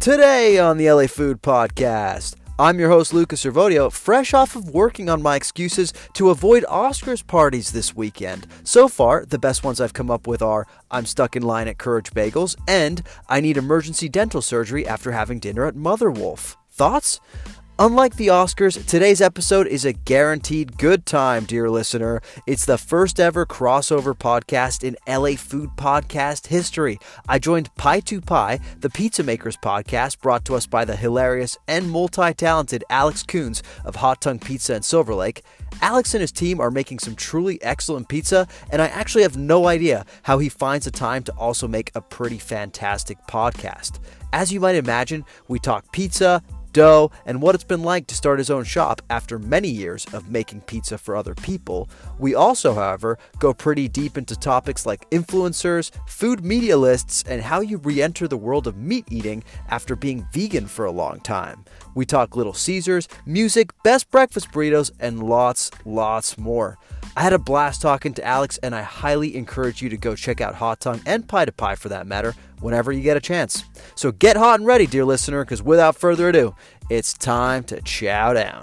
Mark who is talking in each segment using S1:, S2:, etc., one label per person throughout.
S1: Today on the LA Food Podcast, I'm your host Lucas Servodio, fresh off of working on my excuses to avoid Oscars parties this weekend. So far, the best ones I've come up with are I'm stuck in line at Courage Bagels and I need emergency dental surgery after having dinner at Mother Wolf. Thoughts? Unlike the Oscars, today's episode is a guaranteed good time, dear listener. It's the first ever crossover podcast in LA Food Podcast history. I joined Pie to Pie, the Pizza Makers podcast brought to us by the hilarious and multi-talented Alex Coons of Hot Tongue Pizza in Silver Lake. Alex and his team are making some truly excellent pizza, and I actually have no idea how he finds the time to also make a pretty fantastic podcast. As you might imagine, we talk pizza, dough, and what it's been like to start his own shop after many years of making pizza for other people. We also, however, go pretty deep into topics like influencers, food media lists, and how you re-enter the world of meat eating after being vegan for a long time. We talk Little Caesars, music, best breakfast burritos, and lots more. I had a blast talking to Alex, and I highly encourage you to go check out Hot Tongue and Pie to Pie for that matter whenever you get a chance. So get hot and ready, dear listener, because without further ado, it's time to chow down.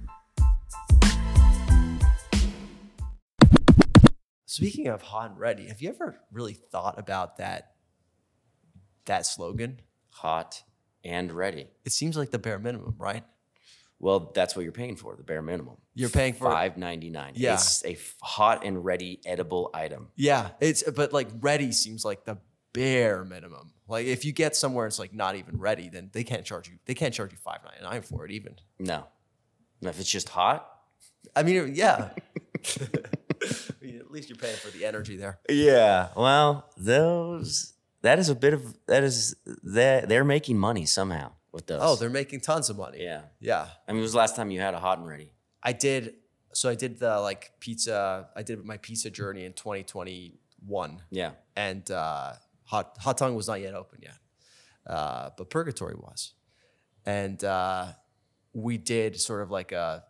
S1: Speaking of hot and ready, have you ever really thought about that slogan?
S2: Hot and ready.
S1: It seems like the bare minimum, right?
S2: Well, that's what you're paying for, the bare minimum.
S1: You're paying for
S2: $5.99.
S1: Yeah.
S2: It's a hot and ready edible item.
S1: Yeah, but like ready seems like the bare minimum. Like if you get somewhere it's like not even ready, then they can't charge you $5.99 for it even.
S2: No. If it's just hot.
S1: I mean, yeah. I mean, at least you're paying for the energy there.
S2: Yeah. Well, they're making money somehow with those.
S1: Oh, they're making tons of money.
S2: Yeah.
S1: Yeah.
S2: I mean, when was the last time you had a hot and ready?
S1: I did the pizza. I did my pizza journey in 2021.
S2: Yeah.
S1: And Hot Tongue was not yet open yet, but Purgatory was. And we did sort of like a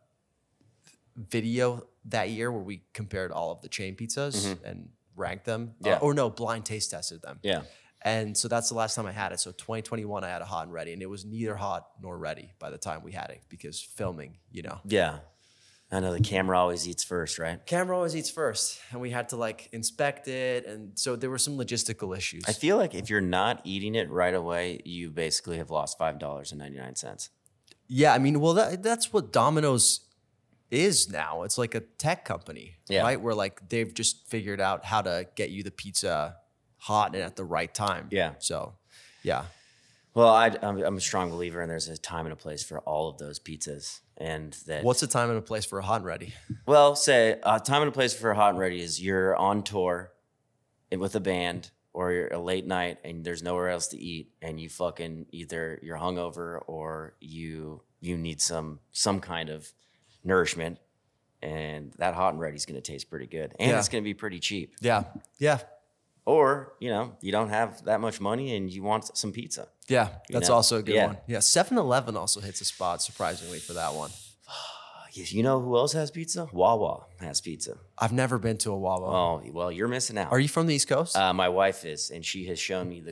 S1: video that year where we compared all of the chain pizzas and ranked them.
S2: Yeah.
S1: Or no, blind taste tested them.
S2: Yeah.
S1: And so that's the last time I had it. So 2021, I had a hot and ready, and it was neither hot nor ready by the time we had it because filming,
S2: Yeah. I know the camera always eats first, right?
S1: Camera always eats first, and we had to like inspect it, and so there were some logistical issues.
S2: I feel like if you're not eating it right away, you basically have lost $5.99.
S1: Yeah, I mean, well, that's what Domino's is now. It's like a tech company, right? Where like they've just figured out how to get you the pizza hot and at the right time.
S2: Yeah.
S1: So, yeah.
S2: Well, I'm a strong believer, and there's a time and a place for all of those pizzas. And that.
S1: What's the time and a place for a hot and ready?
S2: Well, say a time and a place for a hot and ready is you're on tour with a band, or you're a late night and there's nowhere else to eat, and you fucking either you're hungover or you need some kind of nourishment, and that hot and ready is going to taste pretty good, and it's going to be pretty cheap.
S1: Yeah. Yeah.
S2: Or, you don't have that much money and you want some pizza.
S1: Yeah, that's also a good one. Yeah,
S2: 7-Eleven
S1: also hits a spot, surprisingly, for that one.
S2: You know who else has pizza? Wawa has pizza.
S1: I've never been to a Wawa.
S2: Oh, well, you're missing out.
S1: Are you from the East Coast?
S2: My wife is, and she has shown me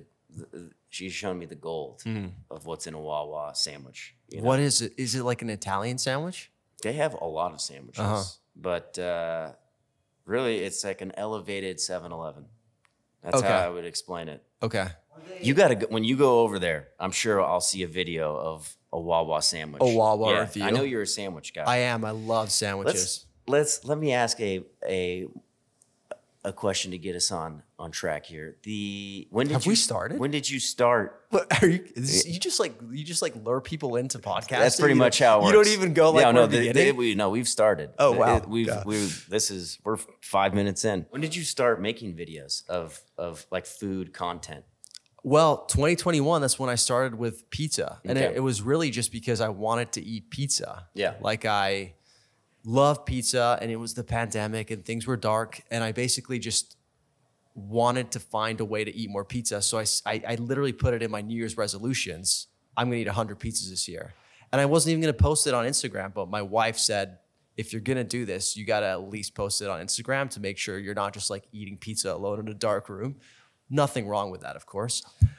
S2: the gold of what's in a Wawa sandwich.
S1: What is it? Is it like an Italian sandwich?
S2: They have a lot of sandwiches, but really it's like an elevated 7-Eleven. That's how I would explain it.
S1: Okay.
S2: You gotta go, when you go over there, I'm sure I'll see a video of a Wawa sandwich.
S1: A Wawa review.
S2: I know you're a sandwich guy.
S1: I am. I love sandwiches.
S2: Let me ask a question to get us on track here.
S1: Have we started?
S2: When did you start?
S1: What, you just lure people into podcasts?
S2: That's pretty much how it works.
S1: You don't even go like
S2: we've started.
S1: Oh wow.
S2: We're 5 minutes in. When did you start making videos of like food content?
S1: Well, 2021, that's when I started with pizza. And it was really just because I wanted to eat pizza. Yeah. Like I love pizza, and it was the pandemic and things were dark, and I basically just wanted to find a way to eat more pizza. So I literally put it in my New Year's resolutions. I'm going to eat 100 pizzas this year. And I wasn't even going to post it on Instagram, but my wife said, if you're going to do this, you got to at least post it on Instagram to make sure you're not just like eating pizza alone in a dark room. Nothing wrong with that, of course.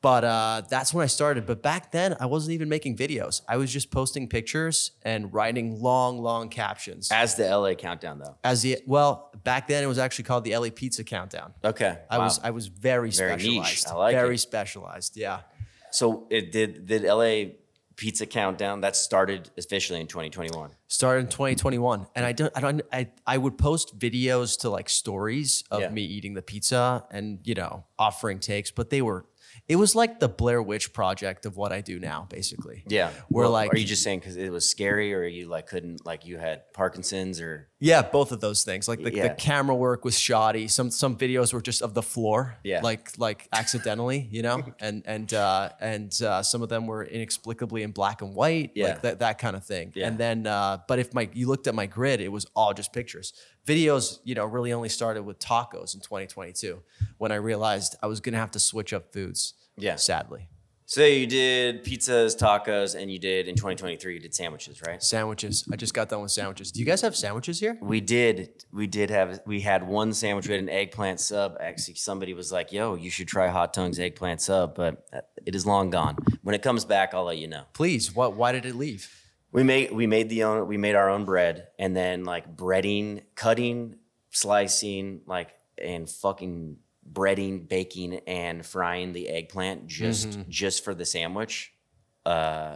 S1: But that's when I started. But back then, I wasn't even making videos. I was just posting pictures and writing long captions.
S2: As the LA Countdown, though.
S1: Back then it was actually called the LA Pizza Countdown.
S2: Okay.
S1: I was very specialized.
S2: Niche. I like
S1: very
S2: it.
S1: specialized. Yeah.
S2: So it did LA Pizza Countdown that started officially in 2021.
S1: Started in 2021, and I would post videos to like stories of me eating the pizza and offering takes, but it was like the Blair Witch Project of what I do now, basically.
S2: Yeah.
S1: Where
S2: are you just saying because it was scary, or you couldn't, you had Parkinson's, or?
S1: Yeah, both of those things. Like the camera work was shoddy. Some videos were just of the floor, like accidentally, and some of them were inexplicably in black and white, like that kind of thing. Yeah. And then, but if you looked at my grid, it was all just pictures. Videos, really only started with tacos in 2022 when I realized I was gonna have to switch up foods. Yeah, sadly.
S2: So you did pizzas, tacos, and you did in 2023. You did sandwiches, right?
S1: Sandwiches. I just got done with sandwiches. Do you guys have sandwiches here?
S2: We did. We had one sandwich. We had an eggplant sub. Actually, somebody was like, "Yo, you should try Hot Tongue's eggplant sub," but it is long gone. When it comes back, I'll let you know.
S1: Please. Why did it leave?
S2: We made our own bread, and then breading, cutting, slicing, and fucking breading, baking, and frying the eggplant just for the sandwich, was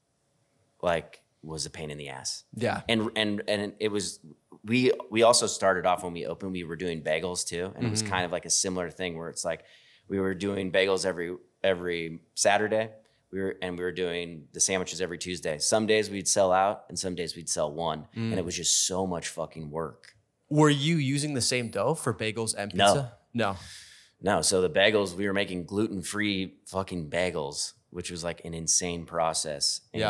S2: a pain in the ass.
S1: Yeah.
S2: And it was, we also started off when we opened, we were doing bagels too. And it was kind of like a similar thing where it's we were doing bagels every Saturday. We were doing the sandwiches every Tuesday. Some days we'd sell out and some days we'd sell one. And it was just so much fucking work.
S1: Were you using the same dough for bagels and pizza?
S2: No. So the bagels, we were making gluten-free fucking bagels, which was an insane process.
S1: Yeah.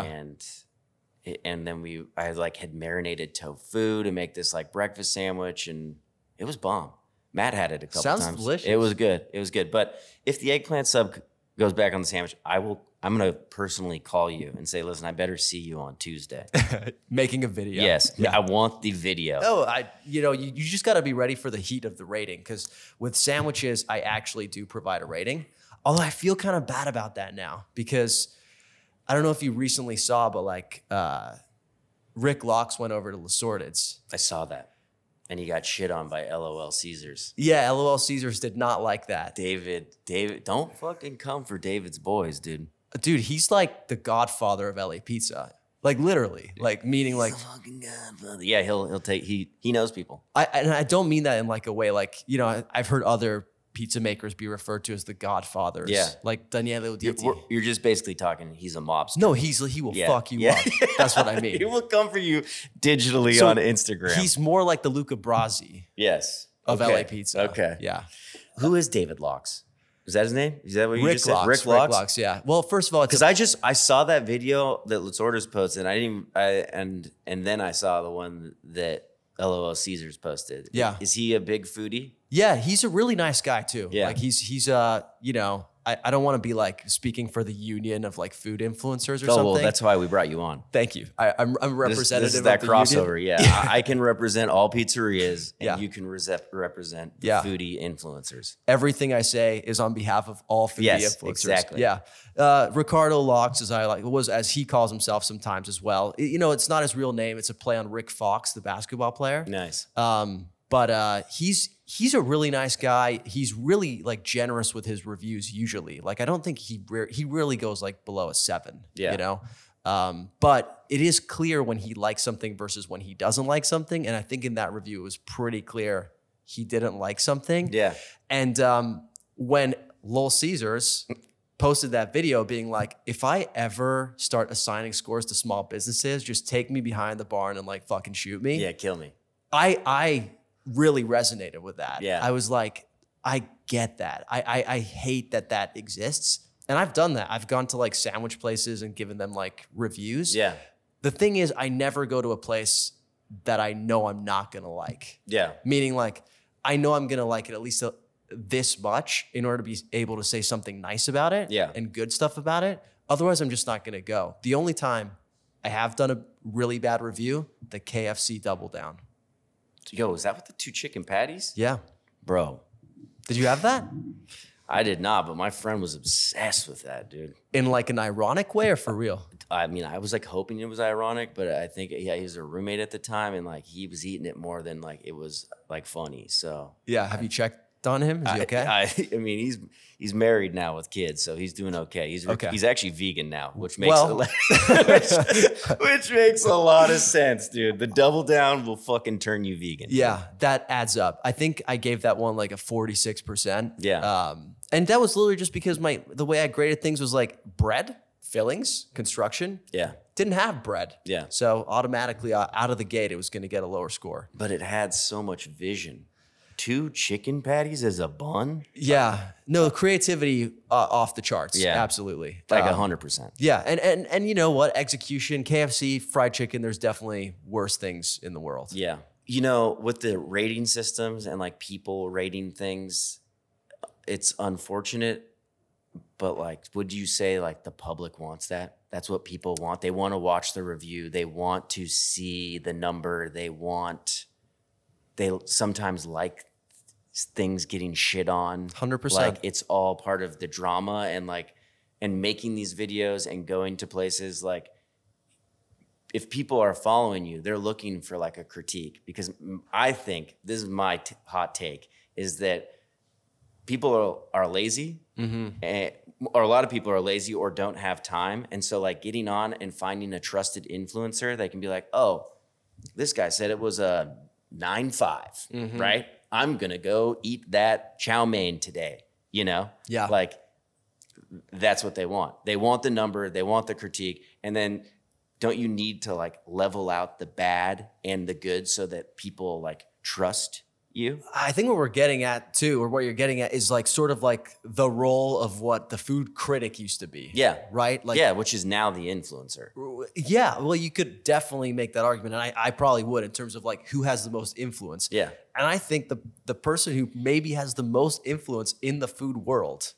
S2: And then I had marinated tofu to make this breakfast sandwich, and it was bomb. Matt had it a couple times.
S1: Sounds delicious.
S2: It was good. But if the eggplant sub goes back on the sandwich, I'm going to personally call you and say, listen, I better see you on Tuesday.
S1: Making a video.
S2: Yes. Yeah. I want the video.
S1: Oh, you just got to be ready for the heat of the rating, because with sandwiches, I actually do provide a rating. Although I feel kind of bad about that now, because I don't know if you recently saw, but Rick Locks went over to Le Sorted's.
S2: I saw that. And he got shit on by LOL Caesars.
S1: Yeah, LOL Caesars did not like that.
S2: David, don't fucking come for David's boys, dude.
S1: Dude, he's like the godfather of LA pizza. Literally. Meaning
S2: he's the fucking godfather. Yeah, he'll take, he knows people.
S1: And I don't mean that in a way I've heard other pizza makers be referred to as the godfathers.
S2: Yeah.
S1: Like Daniele Uditi.
S2: You're just basically talking, he's a mobster.
S1: No, he will fuck you up. That's what I mean.
S2: He will come for you digitally on Instagram.
S1: He's more like the Luca Brasi.
S2: Yes.
S1: Of LA pizza.
S2: Okay.
S1: Yeah.
S2: Who is David Locks? Is that his name? Is that what you just said?
S1: Rick Locks, yeah. Well, first of all,
S2: because I saw that video that Let's Orders posted, and then I saw the one that LOL Caesars posted.
S1: Yeah.
S2: Is he a big foodie?
S1: Yeah, he's a really nice guy too.
S2: Yeah.
S1: He's I don't want to be speaking for the union of food influencers or something.
S2: Well, that's why we brought you on.
S1: Thank you. I'm representative
S2: this is that
S1: of the
S2: crossover.
S1: union.
S2: Yeah. I can represent all pizzerias, and you can represent the foodie influencers.
S1: Everything I say is on behalf of all foodie influencers.
S2: Exactly.
S1: Yeah. Ricardo Locks, as he calls himself sometimes as well. It's not his real name. It's a play on Rick Fox, the basketball player.
S2: Nice.
S1: But he's a really nice guy. He's really generous with his reviews usually. I don't think he really goes below a 7.
S2: Yeah.
S1: But it is clear when he likes something versus when he doesn't like something. And I think in that review it was pretty clear he didn't like something.
S2: Yeah.
S1: And when LOL Caesars posted that video being if I ever start assigning scores to small businesses, just take me behind the barn and fucking shoot me.
S2: Yeah, kill me.
S1: I really resonated with that.
S2: Yeah.
S1: I was like, I get that. I hate that exists. And I've done that. I've gone to sandwich places and given them reviews.
S2: Yeah.
S1: The thing is, I never go to a place that I know I'm not going to like.
S2: Yeah.
S1: Meaning I know I'm going to like it at least this much in order to be able to say something nice about it.
S2: Yeah.
S1: And good stuff about it. Otherwise, I'm just not going to go. The only time I have done a really bad review, the KFC Double Down.
S2: Yo, is that with the 2 chicken patties?
S1: Yeah.
S2: Bro.
S1: Did you have that?
S2: I did not, but my friend was obsessed with that, dude.
S1: In like an ironic way or for real?
S2: I mean, I was like hoping it was ironic, but I think he was a roommate at the time, and like he was eating it more than like it was like funny. So
S1: Yeah. Have you checked on him? Is he okay?
S2: I mean, he's married now with kids, so he's doing okay. He's actually vegan now, which makes which makes a lot of sense, dude. The double down will fucking turn you vegan.
S1: Yeah, that adds up. I think I gave that one like a 46%.
S2: Yeah.
S1: And that was literally just because the way I graded things was like bread, fillings, construction.
S2: Yeah.
S1: Didn't have bread.
S2: Yeah.
S1: So automatically out of the gate, it was going to get a lower score.
S2: But it had so much vision. 2 chicken patties as a bun?
S1: Yeah. No, creativity off the charts.
S2: Yeah.
S1: Absolutely.
S2: Like 100%.
S1: Yeah. And you know what? Execution, KFC, fried chicken, there's definitely worse things in the world.
S2: Yeah. You know, with the rating systems and like people rating things, it's unfortunate, but like, would you say like the public wants that? That's what people want. They want to watch the review. They want to see the number. They sometimes like things getting shit on.
S1: 100%.
S2: Like it's all part of the drama and making these videos and going to places like, if people are following you, they're looking for like a critique, because I think this is my hot take is that people are lazy, or a lot of people are lazy or don't have time. And so like getting on and finding a trusted influencer, they can be like, oh, this guy said it was a 9.5, right? I'm going to go eat that chow mein today, you know?
S1: Yeah.
S2: Like that's what they want. They want the number, they want the critique. And then don't you need to like level out the bad and the good so that people like trust you?
S1: I think what we're getting at too, or what you're getting at, is like sort of like the role of what the food critic used to be.
S2: Yeah.
S1: Right? Like,
S2: yeah, which is now the influencer.
S1: Yeah, well, you could definitely make that argument, and I probably would, in terms of like who has the most influence.
S2: Yeah.
S1: And I think the person who maybe has the most influence in the food world,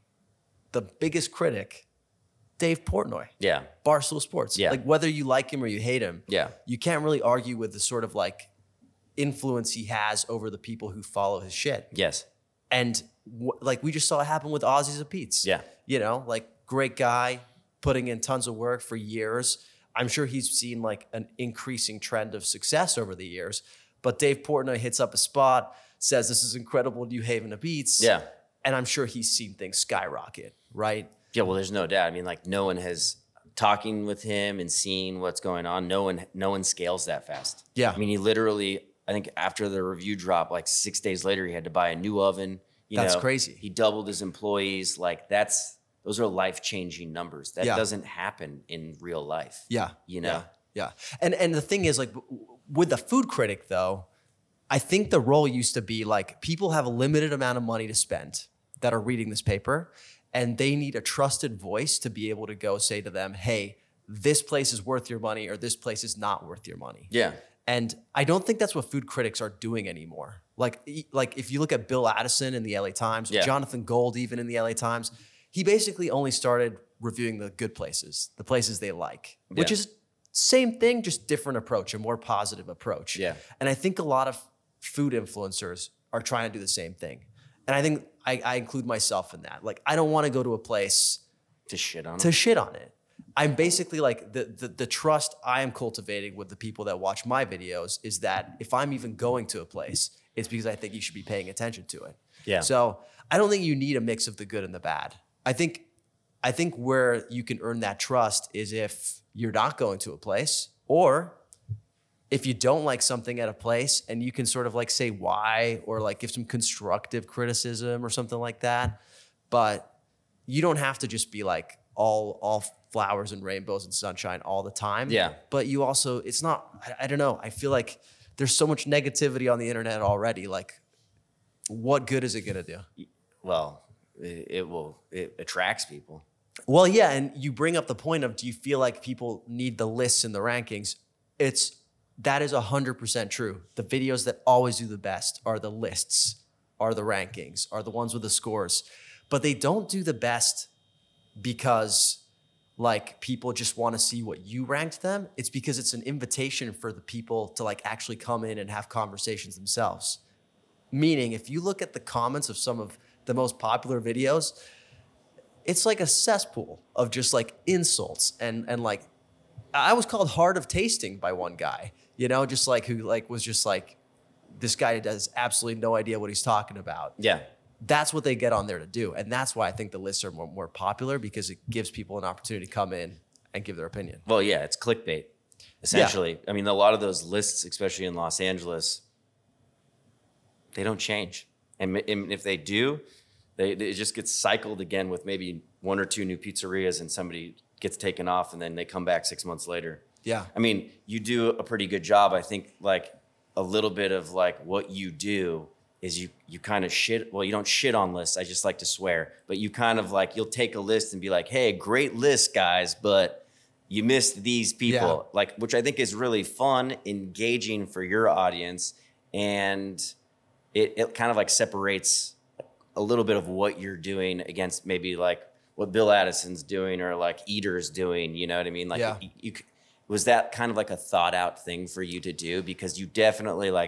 S1: the biggest critic, Dave Portnoy.
S2: Yeah.
S1: Barstool Sports.
S2: Yeah.
S1: Like whether you like him or you hate him,
S2: Yeah.
S1: you can't really argue with the sort of like influence he has over the people who follow his shit.
S2: Yes.
S1: And like we just saw it happen with Ozzy's of Pete's.
S2: Yeah.
S1: You know, like great guy, putting in tons of work for years. I'm sure he's seen like an increasing trend of success over the years. But Dave Portnoy hits up a spot, says this is incredible, New Haven of Beats.
S2: Yeah.
S1: And I'm sure he's seen things skyrocket, right?
S2: Yeah, well, there's no doubt. I mean, like no one has talking with him and seeing what's going on. No one scales that fast.
S1: Yeah.
S2: I mean, he literally, I think after the review dropped, like 6 days later, he had to buy a new oven.
S1: That's crazy.
S2: He doubled his employees. Like those are life-changing numbers. That doesn't happen in real life.
S1: Yeah.
S2: You know?
S1: Yeah. And the thing is, like, with the food critic, though, I think the role used to be like people have a limited amount of money to spend that are reading this paper, and they need a trusted voice to be able to go say to them, hey, this place is worth your money or this place is not worth your money.
S2: Yeah.
S1: And I don't think that's what food critics are doing anymore. Like if you look at Bill Addison in the LA Times, or Jonathan Gold even in the LA Times, he basically only started reviewing the good places, the places they like, which is same thing, just different approach, a more positive approach.
S2: Yeah.
S1: And I think a lot of food influencers are trying to do the same thing. And I think I include myself in that. Like, I don't want to go to a place
S2: to shit on
S1: it. I'm basically like the trust I am cultivating with the people that watch my videos is that if I'm even going to a place, it's because I think you should be paying attention to it.
S2: Yeah.
S1: So I don't think you need a mix of the good and the bad. I think where you can earn that trust is if you're not going to a place, or if you don't like something at a place and you can sort of like say why, or like give some constructive criticism or something like that. But you don't have to just be like all flowers and rainbows and sunshine all the time.
S2: Yeah.
S1: But you also, it's not, I don't know. I feel like there's so much negativity on the internet already. Like, what good is it going to do?
S2: Well, it attracts people.
S1: Well, yeah. And you bring up the point of, do you feel like people need the lists and the rankings? That is 100% true. The videos that always do the best are the lists, are the rankings, are the ones with the scores. But they don't do the best because like people just want to see what you ranked them. It's because it's an invitation for the people to like actually come in and have conversations themselves. Meaning, if you look at the comments of some of the most popular videos, it's like a cesspool of just like insults and like I was called hard of tasting by one guy, you know, just like who like was just like this guy has absolutely no idea what he's talking about.
S2: Yeah.
S1: That's what they get on there to do. And that's why I think the lists are more popular, because it gives people an opportunity to come in and give their opinion.
S2: Well, yeah, it's clickbait, essentially. Yeah. I mean, a lot of those lists, especially in Los Angeles, they don't change. And if they do, it just gets cycled again with maybe one or two new pizzerias and somebody gets taken off and then they come back 6 months later.
S1: Yeah.
S2: I mean, you do a pretty good job. I think like a little bit of like what you do is you kind of shit. Well, you don't shit on lists. I just like to swear, but you kind of like, you'll take a list and be like, hey, great list, guys, but you missed these people, like, which I think is really fun, engaging for your audience. And it kind of like separates a little bit of what you're doing against maybe like what Bill Addison's doing or like Eater's doing, you know what I mean? Like was that kind of like a thought out thing for you to do? Because you definitely like,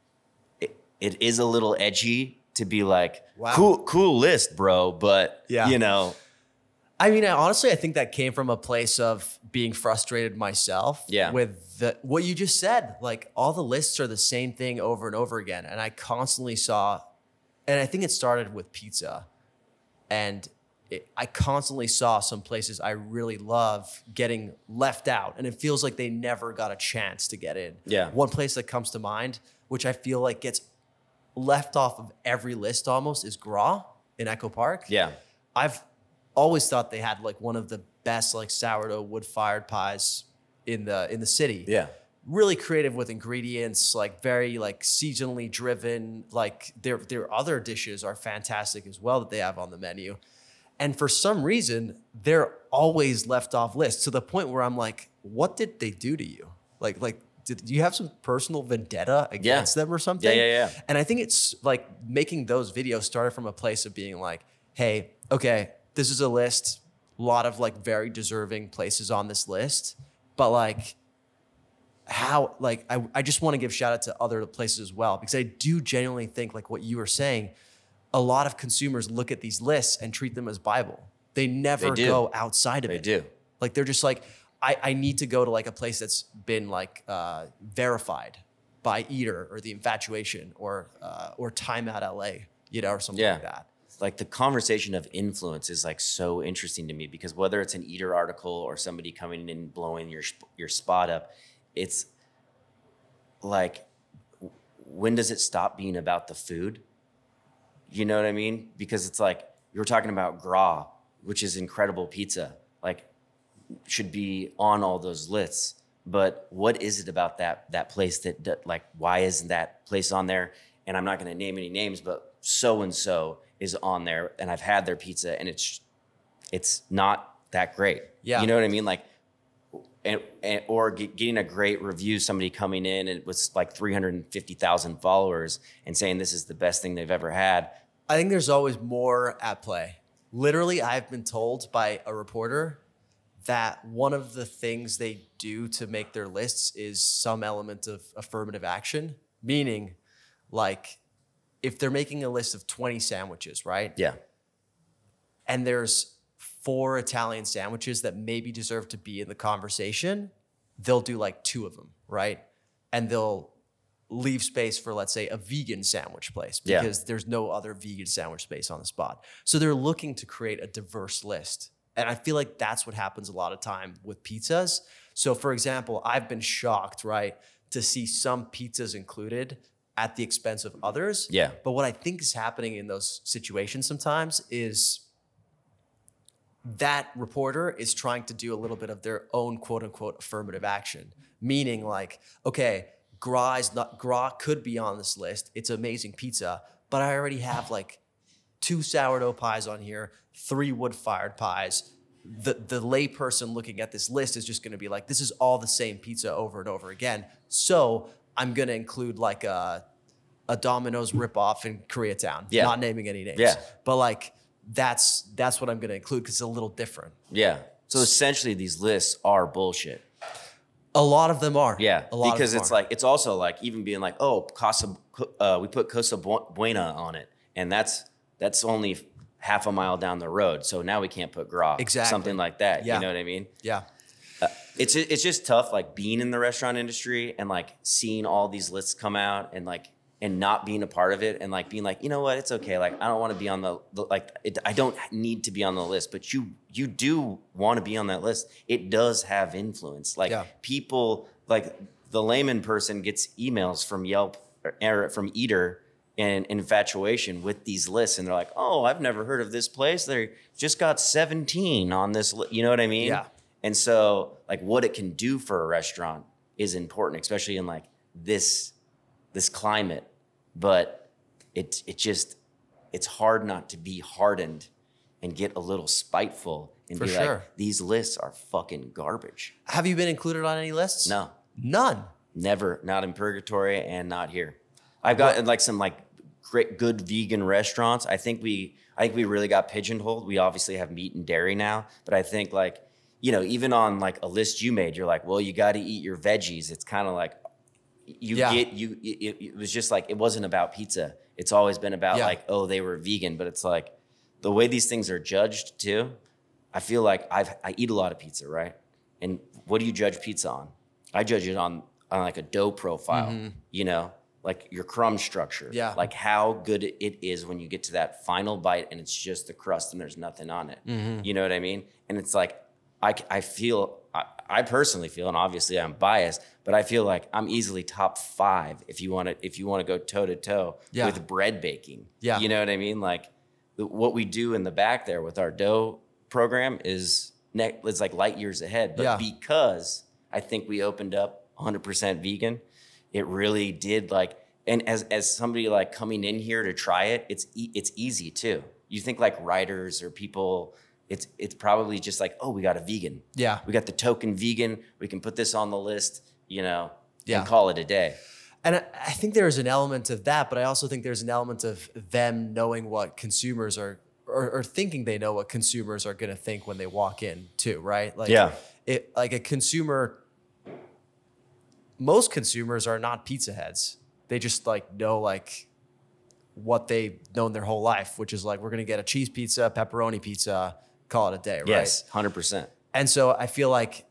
S2: it is a little edgy to be like, wow, cool list, bro. But you know,
S1: I mean, I think that came from a place of being frustrated myself with what you just said. Like all the lists are the same thing over and over again. And I constantly saw, and I think it started with pizza, and I constantly saw some places I really love getting left out, and it feels like they never got a chance to get in.
S2: Yeah.
S1: One place that comes to mind, which I feel like gets left off of every list almost, is Gras in Echo Park.
S2: Yeah.
S1: I've always thought they had like one of the best like sourdough wood-fired pies in the city.
S2: Yeah.
S1: Really creative with ingredients, like very like seasonally driven. Like their other dishes are fantastic as well that they have on the menu. And for some reason, they're always left off lists to the point where I'm like, what did they do to you? Like did you have some personal vendetta against them or something?
S2: Yeah.
S1: And I think it's like making those videos started from a place of being like, hey, okay, this is a list, a lot of like very deserving places on this list, but like how, like, I just want to give shout out to other places as well, because I do genuinely think like what you were saying, a lot of consumers look at these lists and treat them as Bible. They never go outside of it.
S2: They do.
S1: Like they're just like, I need to go to like a place that's been like verified by Eater or The Infatuation or Time Out LA, you know, or something like that.
S2: Like the conversation of influence is like so interesting to me, because whether it's an Eater article or somebody coming in and blowing your spot up, it's like, when does it stop being about the food? You know what I mean? Because it's like, you were talking about Gras, which is incredible pizza, like should be on all those lists. But what is it about that place that like, why isn't that place on there? And I'm not going to name any names, but so-and-so is on there, and I've had their pizza and it's not that great.
S1: Yeah.
S2: You know what I mean? Like, or getting a great review, somebody coming in and with like 350,000 followers and saying this is the best thing they've ever had.
S1: I think there's always more at play. Literally, I've been told by a reporter that one of the things they do to make their lists is some element of affirmative action, meaning like if they're making a list of 20 sandwiches, right?
S2: Yeah.
S1: And there's 4 Italian sandwiches that maybe deserve to be in the conversation, they'll do like 2 of them, right? And they'll leave space for, let's say, a vegan sandwich place because there's no other vegan sandwich space on the spot. So they're looking to create a diverse list. And I feel like that's what happens a lot of time with pizzas. So for example, I've been shocked, right, to see some pizzas included at the expense of others.
S2: Yeah.
S1: But what I think is happening in those situations sometimes is that reporter is trying to do a little bit of their own quote unquote affirmative action, meaning like, okay, Gras could be on this list. It's amazing pizza, but I already have like 2 sourdough pies on here, 3 wood-fired pies. The layperson looking at this list is just going to be like, this is all the same pizza over and over again. So I'm going to include like a Domino's ripoff in Koreatown.
S2: Yeah.
S1: Not naming any names.
S2: Yeah.
S1: But like, that's what I'm going to include because it's a little different.
S2: Yeah. So essentially these lists are bullshit.
S1: A lot of them are.
S2: Yeah.
S1: A lot
S2: because
S1: of them
S2: it's
S1: are.
S2: like, it's also like even being like, oh, we put Cosa Buena on it. And that's that's only half a mile down the road. So now we can't put grog.
S1: Exactly.
S2: Something like that.
S1: Yeah.
S2: You know what I mean?
S1: Yeah.
S2: It's just tough, like being in the restaurant industry and like seeing all these lists come out and like, and not being a part of it and like being like, you know what, it's okay. Like, I don't want to be on I don't need to be on the list, but you do want to be on that list. It does have influence. Like people, like the layman person gets emails from Yelp or from Eater and infatuation with these lists. And they're like, oh, I've never heard of this place. They just got 17 on this. You know what I mean?
S1: Yeah.
S2: And so like what it can do for a restaurant is important, especially in like this climate. But it's hard not to be hardened and get a little spiteful and
S1: For
S2: be
S1: sure.
S2: like, these lists are fucking garbage.
S1: Have you been included on any lists?
S2: No,
S1: None.
S2: never. Not in Purgatory and not here. I've got like some like great, good vegan restaurants. I think we really got pigeonholed. We obviously have meat and dairy now, but I think like, you know, even on like a list you made, you're like, well, you got to eat your veggies. It's kind of like it was just like, it wasn't about pizza. It's always been about like, oh, they were vegan, but it's like the way these things are judged too. I feel like I eat a lot of pizza, right? And what do you judge pizza on? I judge it on like a dough profile, you know, like your crumb structure, like how good it is when you get to that final bite and it's just the crust and there's nothing on it. You know what I mean? And it's like, I personally feel, and obviously I'm biased, but I feel like I'm easily top 5 if you want to go toe to toe with bread baking.
S1: Yeah.
S2: You know what I mean? Like what we do in the back there with our dough program is it's like light years ahead. But because I think we opened up 100% vegan, it really did like, and as somebody like coming in here to try it, it's easy too. You think like writers or people, it's probably just like, oh, we got a vegan. Yeah. We got the token vegan. We can put this on the list, you know, and call it a day.
S1: And I think there's an element of that, but I also think there's an element of them knowing what consumers are, or thinking they know what consumers are going to think when they walk in too, right? Like, like a consumer, most consumers are not pizza heads. They just like know like what they've known their whole life, which is like, we're going to get a cheese pizza, pepperoni pizza, call it a day, right?
S2: Yes, 100%.
S1: And so I feel like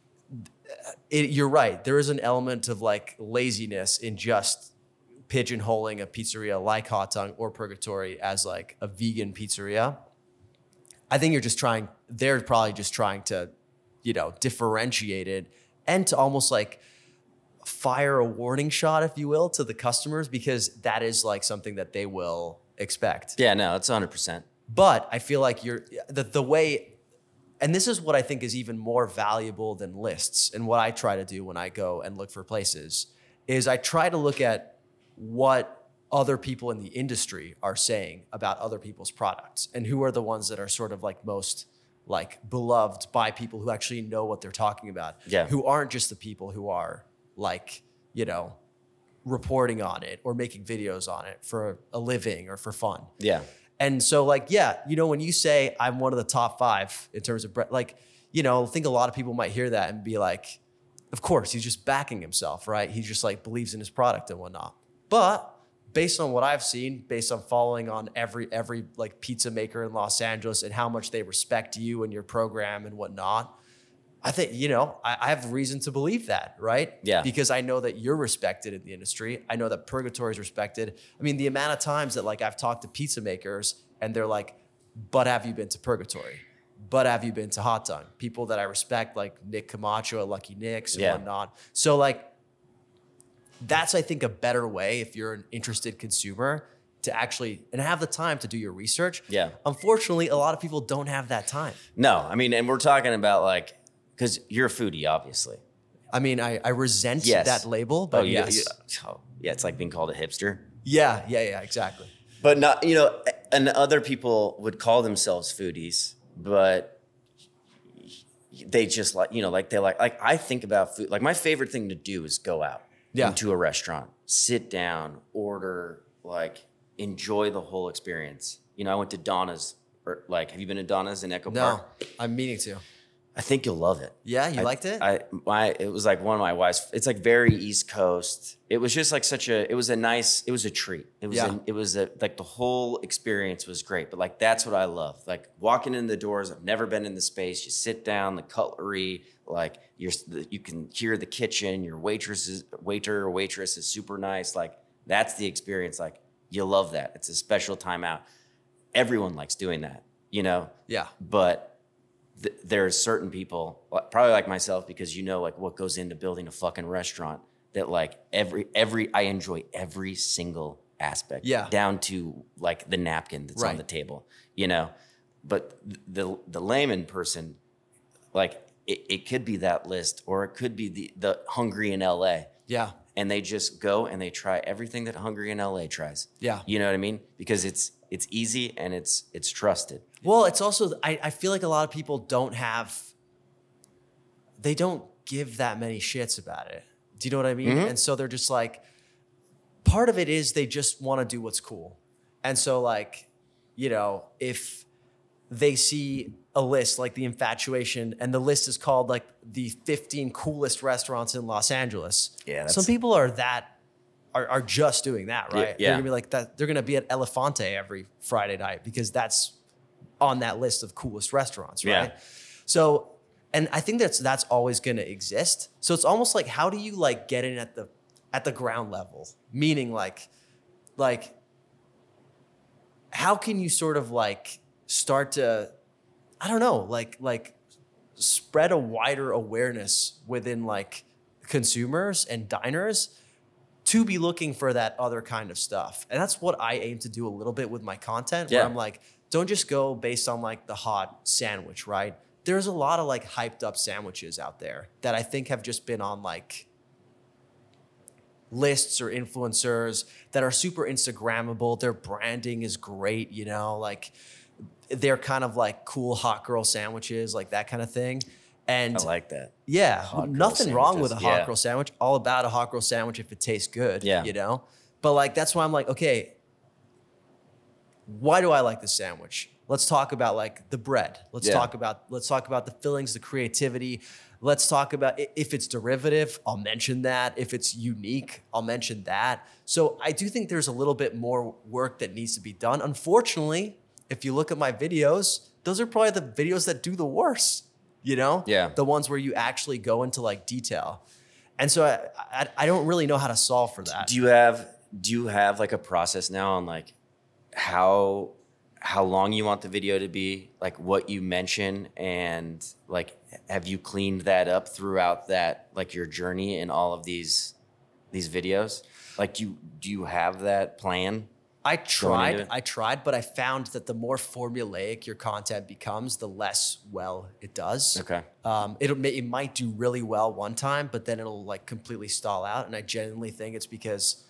S1: you're right. There is an element of like laziness in just pigeonholing a pizzeria like Hot Tongue or Purgatory as like a vegan pizzeria. I think they're probably just trying to, you know, differentiate it and to almost like fire a warning shot, if you will, to the customers, because that is like something that they will expect.
S2: Yeah, no, it's 100%.
S1: But I feel like the way, and this is what I think is even more valuable than lists, and what I try to do when I go and look for places, is I try to look at what other people in the industry are saying about other people's products and who are the ones that are sort of like most like beloved by people who actually know what they're talking about. Yeah. Who aren't just the people who are like, you know, reporting on it or making videos on it for a living or for fun. Yeah. And so like, yeah, you know, when you say I'm one of the top 5 in terms of bread, like, you know, I think a lot of people might hear that and be like, of course, he's just backing himself, right? He just like believes in his product and whatnot. But based on what I've seen, based on following on every like pizza maker in Los Angeles and how much they respect you and your program and whatnot, I think, you know, I have reason to believe that, right? Yeah. Because I know that you're respected in the industry. I know that Purgatory is respected. I mean, the amount of times that like I've talked to pizza makers and they're like, but have you been to Purgatory? But have you been to Hot Tongue? People that I respect, like Nick Camacho at Lucky Nick's and whatnot. So like, that's, I think, a better way if you're an interested consumer to actually, and have the time to do your research. Yeah. Unfortunately, a lot of people don't have that time.
S2: No, I mean, and we're talking about like, because you're a foodie, obviously.
S1: I mean, I resent that label, but yeah,
S2: it's like being called a hipster.
S1: Yeah, exactly.
S2: But not, you know, and other people would call themselves foodies, but they just like, you know, like I think about food. Like my favorite thing to do is go out into a restaurant, sit down, order, like enjoy the whole experience. You know, I went to Donna's, or like, have you been to Donna's in Echo Park?
S1: No, I'm meaning to.
S2: I think you'll love it.
S1: Yeah, you liked it?
S2: It was like one of my wife's. It's like very East Coast. It was just like it was a treat. Like the whole experience was great. But like that's what I love. Like walking in the doors. I've never been in the space. You sit down, the cutlery, like you can hear the kitchen. Your waiter or waitress is super nice. Like that's the experience. Like you love that. It's a special time out. Everyone likes doing that, you know?
S1: Yeah.
S2: But there's certain people, probably like myself, because you know like what goes into building a fucking restaurant, that like I enjoy every single aspect, down to like the napkin that's on the table, you know. But the layman person, like it could be that list, or it could be the Hungry in LA. Yeah. And they just go and they try everything that Hungry in LA tries. Yeah. You know what I mean? Because it's easy and it's trusted.
S1: Well, it's also, I feel like a lot of people don't give that many shits about it. Do you know what I mean? Mm-hmm. And so they're just like, part of it is they just want to do what's cool. And so like, you know, if they see a list like The Infatuation, and the list is called like the 15 coolest restaurants in Los Angeles. Yeah. Some people are just doing that, right? Yeah. They're gonna be like that. They're gonna be at Elefante every Friday night because that's on that list of coolest restaurants, right? Yeah. So, and I think that's always gonna exist. So it's almost like, how do you like get in at the ground level? Meaning like how can you sort of like start to, I don't know, like spread a wider awareness within like consumers and diners to be looking for that other kind of stuff. And that's what I aim to do a little bit with my content, where I'm like, don't just go based on like the hot sandwich, right? There's a lot of like hyped up sandwiches out there that I think have just been on like lists or influencers that are super Instagrammable. Their branding is great, you know, like they're kind of like cool hot girl sandwiches, like that kind of thing. And I
S2: like that.
S1: Yeah, nothing wrong with a hot girl sandwich. All about a hot girl sandwich if it tastes good, you know? But like, that's why I'm like, okay, why do I like this sandwich? Let's talk about like the bread. Let's talk about the fillings, the creativity. Let's talk about if it's derivative, I'll mention that. If it's unique, I'll mention that. So I do think there's a little bit more work that needs to be done. Unfortunately, if you look at my videos, those are probably the videos that do the worst, you know? Yeah. The ones where you actually go into like detail. And so I don't really know how to solve for that.
S2: Do you have like a process now on like how long you want the video to be, like what you mention, and like have you cleaned that up throughout that, like your journey in all of these videos? Like do you have that plan?
S1: I tried, but I found that the more formulaic your content becomes, the less well it does. Okay. It might do really well one time, but then it'll like completely stall out. And I genuinely think it's because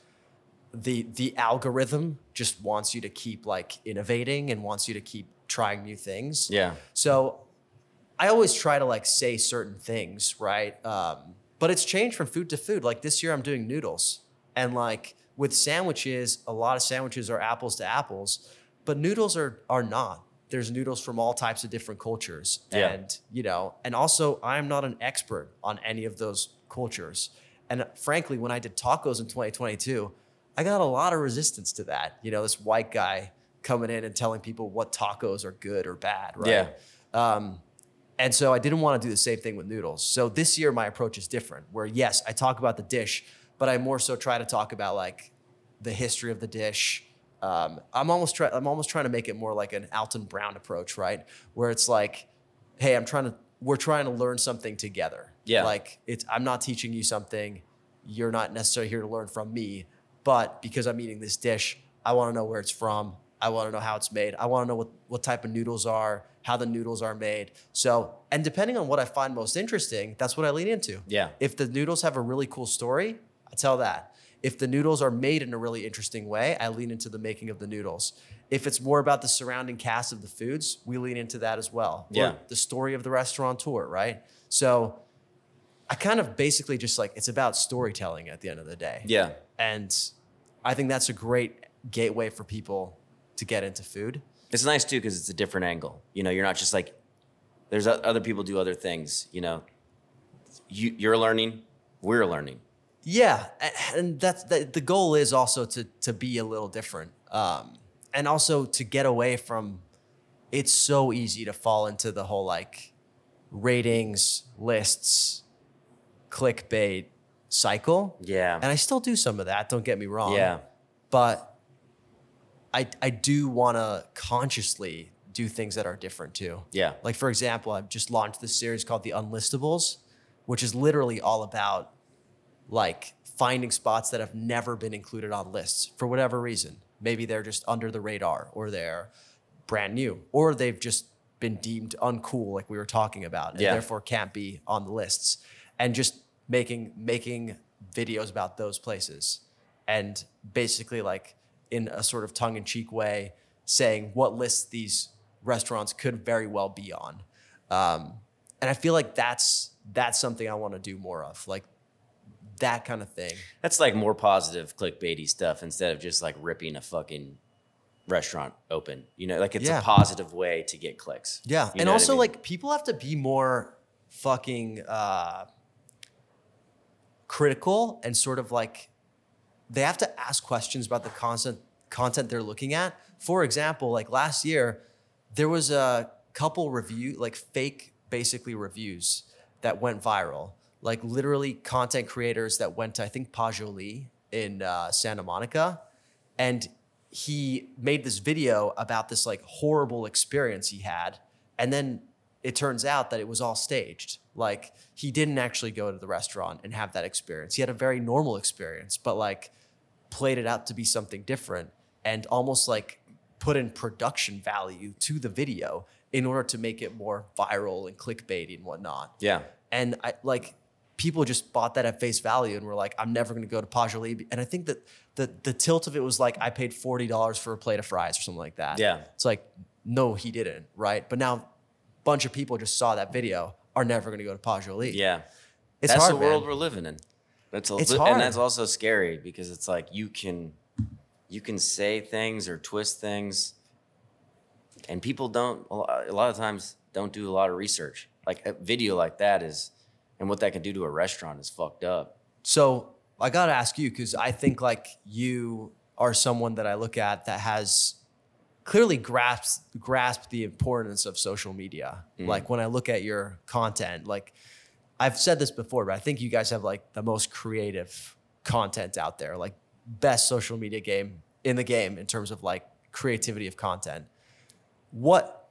S1: the algorithm just wants you to keep like innovating and wants you to keep trying new things. Yeah. So I always try to like say certain things, right? But it's changed from food to food. Like this year I'm doing noodles, and like with sandwiches, a lot of sandwiches are apples to apples, but noodles are not. There's noodles from all types of different cultures. Yeah. And, you know, and also I'm not an expert on any of those cultures. And frankly, when I did tacos in 2022, I got a lot of resistance to that. You know, this white guy coming in and telling people what tacos are good or bad, right? Yeah. And so I didn't want to do the same thing with noodles. So this year my approach is different, where yes, I talk about the dish, but I more so try to talk about like the history of the dish. I'm almost trying to make it more like an Alton Brown approach, right? Where it's like, hey, we're trying to learn something together. Yeah. Like I'm not teaching you something. You're not necessarily here to learn from me, but because I'm eating this dish, I want to know where it's from. I want to know how it's made. I want to know what type of noodles are, how the noodles are made. So, and depending on what I find most interesting, that's what I lean into. Yeah. If the noodles have a really cool story, I tell that. If the noodles are made in a really interesting way, I lean into the making of the noodles. If it's more about the surrounding cast of the foods, we lean into that as well. Yeah. Or the story of the restaurateur, right? So I kind of basically just like, it's about storytelling at the end of the day. Yeah. And I think that's a great gateway for people to get into food.
S2: It's nice too, because it's a different angle. You know, you're not just like There's other people do other things, you know. You're learning, we're learning.
S1: Yeah, and that's the goal is also to be a little different, and also to get away from. It's so easy to fall into the whole like ratings, lists, clickbait cycle.
S2: Yeah.
S1: And I still do some of that, don't get me wrong.
S2: Yeah.
S1: But I do want to consciously do things that are different too.
S2: Yeah.
S1: Like, for example, I've just launched this series called The Unlistables, which is literally all about like finding spots that have never been included on lists for whatever reason. Maybe they're just under the radar, or they're brand new, or they've just been deemed uncool, like we were talking about, and therefore can't be on the lists. And just making videos about those places, and basically like in a sort of tongue-in-cheek way saying what lists these restaurants could very well be on. And I feel like that's something I want to do more of, like that kind of thing.
S2: That's like more positive clickbaity stuff instead of just like ripping a fucking restaurant open, you know, like it's a positive way to get clicks.
S1: Yeah. And also I mean? Like people have to be more fucking critical, and sort of like they have to ask questions about the content they're looking at. For example, like last year, there was a couple like fake basically reviews that went viral, like literally content creators that went to, I think, Pajoli in Santa Monica. And he made this video about this like horrible experience he had. And then it turns out that it was all staged. Like he didn't actually go to the restaurant and have that experience. He had a very normal experience, but like played it out to be something different, and almost like put in production value to the video in order to make it more viral and clickbaity and whatnot.
S2: Yeah.
S1: And I like people just bought that at face value and were like, I'm never going to go to Pajoli. And I think that the tilt of it was like, I paid $40 for a plate of fries or something like that.
S2: Yeah.
S1: It's like, no, he didn't, right? But now a bunch of people just saw that video, are never going to go to Pajoli.
S2: Yeah.
S1: It's
S2: that's
S1: hard,
S2: the world
S1: man.
S2: we're living in.
S1: It's hard.
S2: And that's also scary because it's like you can say things or twist things, and people don't, a lot of times don't do a lot of research. Like a video like that is, and what that can do to a restaurant is fucked up.
S1: So I got to ask you, because I think like you are someone that I look at that has clearly grasped the importance of social media. Mm. Like when I look at your content, like I've said this before, but I think you guys have like the most creative content out there, like best social media game in the game in terms of like creativity of content. What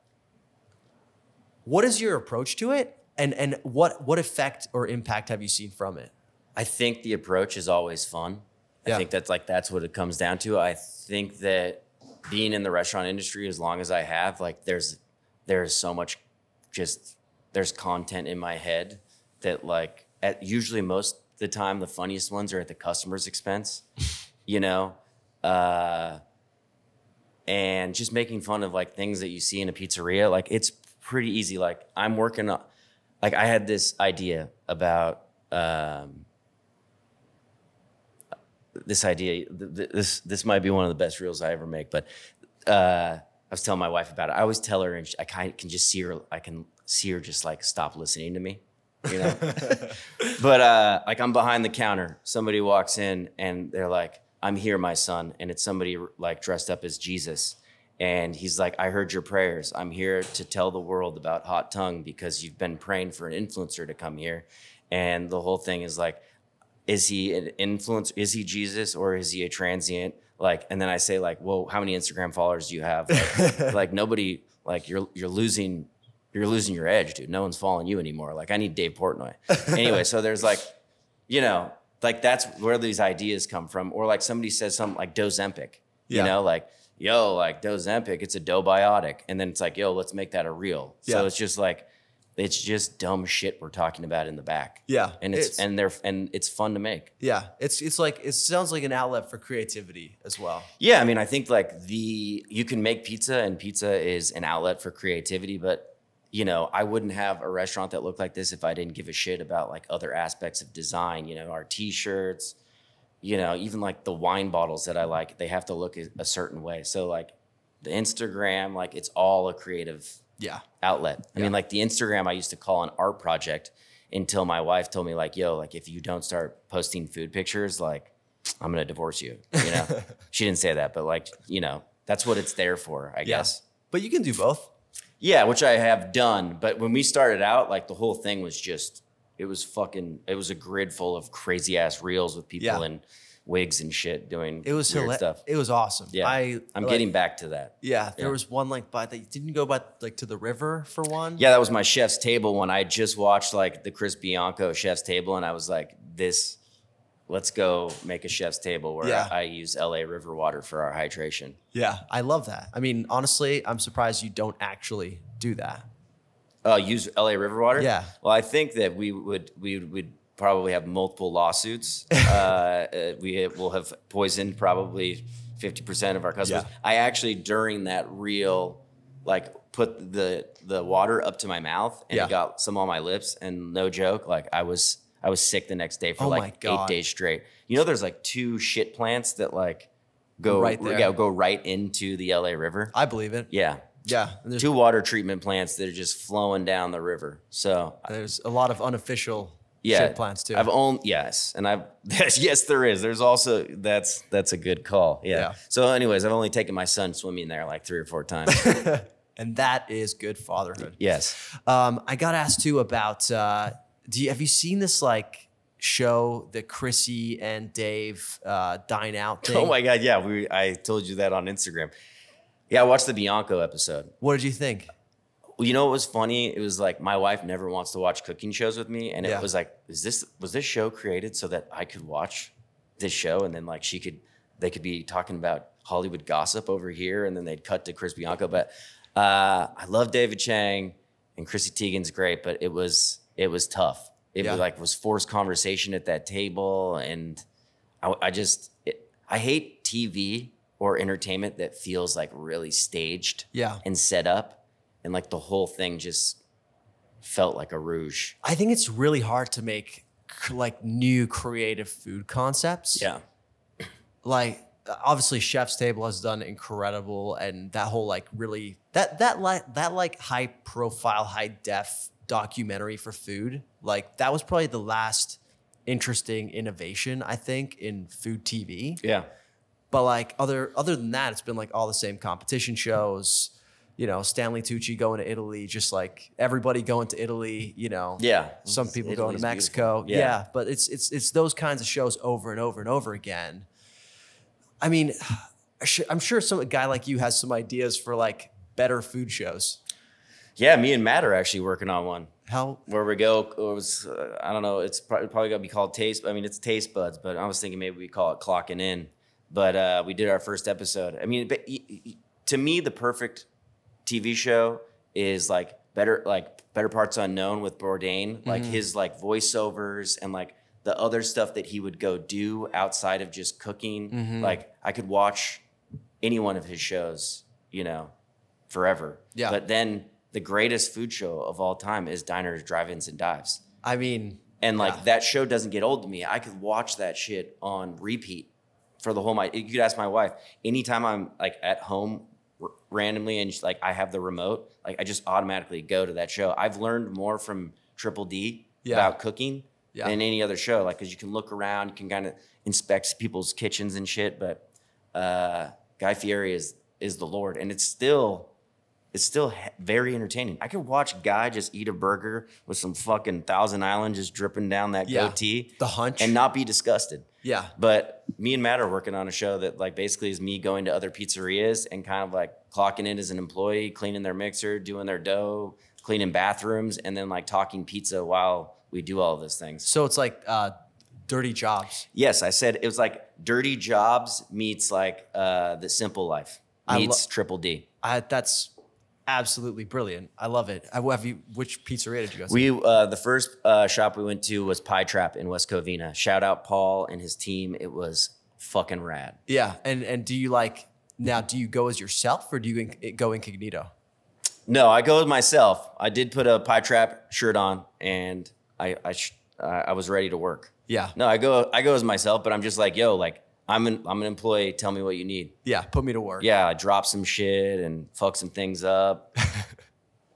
S1: is your approach to it? And what effect or impact have you seen from it?
S2: I think the approach is always fun. I think that's what it comes down to. I think that being in the restaurant industry as long as I have, like there's so much there's content in my head that like usually most of the time the funniest ones are at the customer's expense, you know? And just making fun of like things that you see in a pizzeria, like it's pretty easy. Like I'm working on, like I had this idea about this idea. This might be one of the best reels I ever make, but I was telling my wife about it. I always tell her, and I kind of can just see her. I can see her just like stop listening to me, you know. But like I'm behind the counter. Somebody walks in and they're like, "I'm here, my son," and it's somebody like dressed up as Jesus. And he's like, "I heard your prayers. I'm here to tell the world about Hot Tongue because you've been praying for an influencer to come here." And the whole thing is like, is he an influencer? Is he Jesus or is he a transient? Like, and then I say like, well, how many Instagram followers do you have? Like, like nobody, like you're losing your edge, dude. No one's following you anymore. Like I need Dave Portnoy. Anyway, so there's like, you know, like that's where these ideas come from. Or like somebody says something like Dozempic, you know, like, yo, like Dozempic, it's a dobiotic. And then it's like, yo, let's make that a reel. So it's just like, it's just dumb shit we're talking about in the back. Yeah. And it's fun to make.
S1: Yeah. It's like, it sounds like an outlet for creativity as well.
S2: Yeah. I mean, I think like you can make pizza and pizza is an outlet for creativity, but you know, I wouldn't have a restaurant that looked like this if I didn't give a shit about like other aspects of design, you know, our t-shirts, you know, even like the wine bottles that I like, they have to look a certain way. So like the Instagram, like it's all a creative outlet. I mean, like the Instagram I used to call an art project until my wife told me like, yo, like if you don't start posting food pictures, like I'm going to divorce you. You know, she didn't say that, but like, you know, that's what it's there for, I guess.
S1: But you can do both.
S2: Yeah, which I have done. But when we started out, like the whole thing was just, it was a grid full of crazy ass reels with people in wigs and shit doing weird stuff.
S1: It was awesome.
S2: Yeah, I'm getting back to that.
S1: Yeah, there was one like didn't you go by like to the river for one?
S2: Yeah, that was my chef's table one. I just watched like the Chris Bianco chef's table, and I was like, let's go make a chef's table where I use LA river water for our hydration.
S1: Yeah, I love that. I mean, honestly, I'm surprised you don't actually do that.
S2: Use LA river water?
S1: Yeah.
S2: Well, I think that we would probably have multiple lawsuits. We will have poisoned probably 50% of our customers.
S1: Yeah.
S2: I actually, during that reel, like put the water up to my mouth and it got some on my lips, and no joke, like I was sick the next day for like 8 days straight. You know, there's like 2 shit plants that like go right into the LA River.
S1: I believe it.
S2: Yeah.
S1: Yeah.
S2: 2 water treatment plants that are just flowing down the river. So
S1: there's a lot of unofficial shit plants too.
S2: Yes, there is. There's also, that's a good call. Yeah. So anyways, I've only taken my son swimming there like 3 or 4 times.
S1: And that is good fatherhood.
S2: Yes.
S1: I got asked too about, have you seen this like show, the Chrissy and Dave dine out thing?
S2: Oh my God. Yeah. I told you that on Instagram. Yeah. I watched the Bianco episode.
S1: What did you think?
S2: Well, you know what was funny? It was like my wife never wants to watch cooking shows with me. And it was like, was this show created so that I could watch this show? And then like they could be talking about Hollywood gossip over here, and then they'd cut to Chris Bianco. But I love David Chang, and Chrissy Teigen's great, but it was tough. It was forced conversation at that table. And I hate TV or entertainment that feels like really staged and set up. And like the whole thing just felt like a rouge.
S1: I think it's really hard to make like new creative food concepts.
S2: Yeah.
S1: Like obviously Chef's Table has done incredible, and that whole like really that like high profile, high def documentary for food, like that was probably the last interesting innovation I think in food TV.
S2: Yeah.
S1: But like other than that, it's been like all the same competition shows. You know, Stanley Tucci going to Italy, just like everybody going to Italy, you know.
S2: Yeah.
S1: Some people going to Mexico. Yeah. But it's those kinds of shows over and over and over again. I mean, I'm sure a guy like you has some ideas for like better food shows.
S2: Yeah, me and Matt are actually working on one.
S1: How?
S2: Where we go, it was, I don't know, it's probably going to be called Taste. I mean, it's Taste Buds, but I was thinking maybe we call it Clocking In. But we did our first episode. I mean, to me, the perfect TV show is like Better Parts Unknown with Bourdain, like his like voiceovers and like the other stuff that he would go do outside of just cooking. Like I could watch any one of his shows, you know, forever. Yeah. But then the greatest food show of all time is Diners, Drive-Ins, and Dives.
S1: I mean,
S2: and like that show doesn't get old to me. I could watch that shit on repeat for the whole night. You could ask my wife. Anytime I'm like at home randomly and like I have the remote, like I just automatically go to that show. I've learned more from Triple D about cooking than any other show, like because you can look around, you can kind of inspect people's kitchens and shit. But Guy Fieri is the Lord, and it's still very entertaining. I could watch Guy just eat a burger with some fucking Thousand Island just dripping down that goatee,
S1: the hunch,
S2: and not be disgusted.
S1: Yeah.
S2: But me and Matt are working on a show that like basically is me going to other pizzerias and kind of like clocking in as an employee, cleaning their mixer, doing their dough, cleaning bathrooms, and then like talking pizza while we do all of those things.
S1: So it's like Dirty Jobs.
S2: Yes, I said it was like Dirty Jobs meets like The Simple Life meets Triple D.
S1: That's absolutely brilliant. I love it. Which pizzeria did you go to?
S2: We the first shop we went to was Pie Trap in West Covina. Shout out Paul and his team. It was fucking rad.
S1: Yeah, and do you go as yourself or do you go incognito?
S2: No, I go with myself. I did put a Pie Trap shirt on and I was ready to work.
S1: Yeah.
S2: No, I go as myself, but I'm just like, yo, like I'm an employee. Tell me what you need.
S1: Yeah, put me to work.
S2: Yeah, I drop some shit and fuck some things up.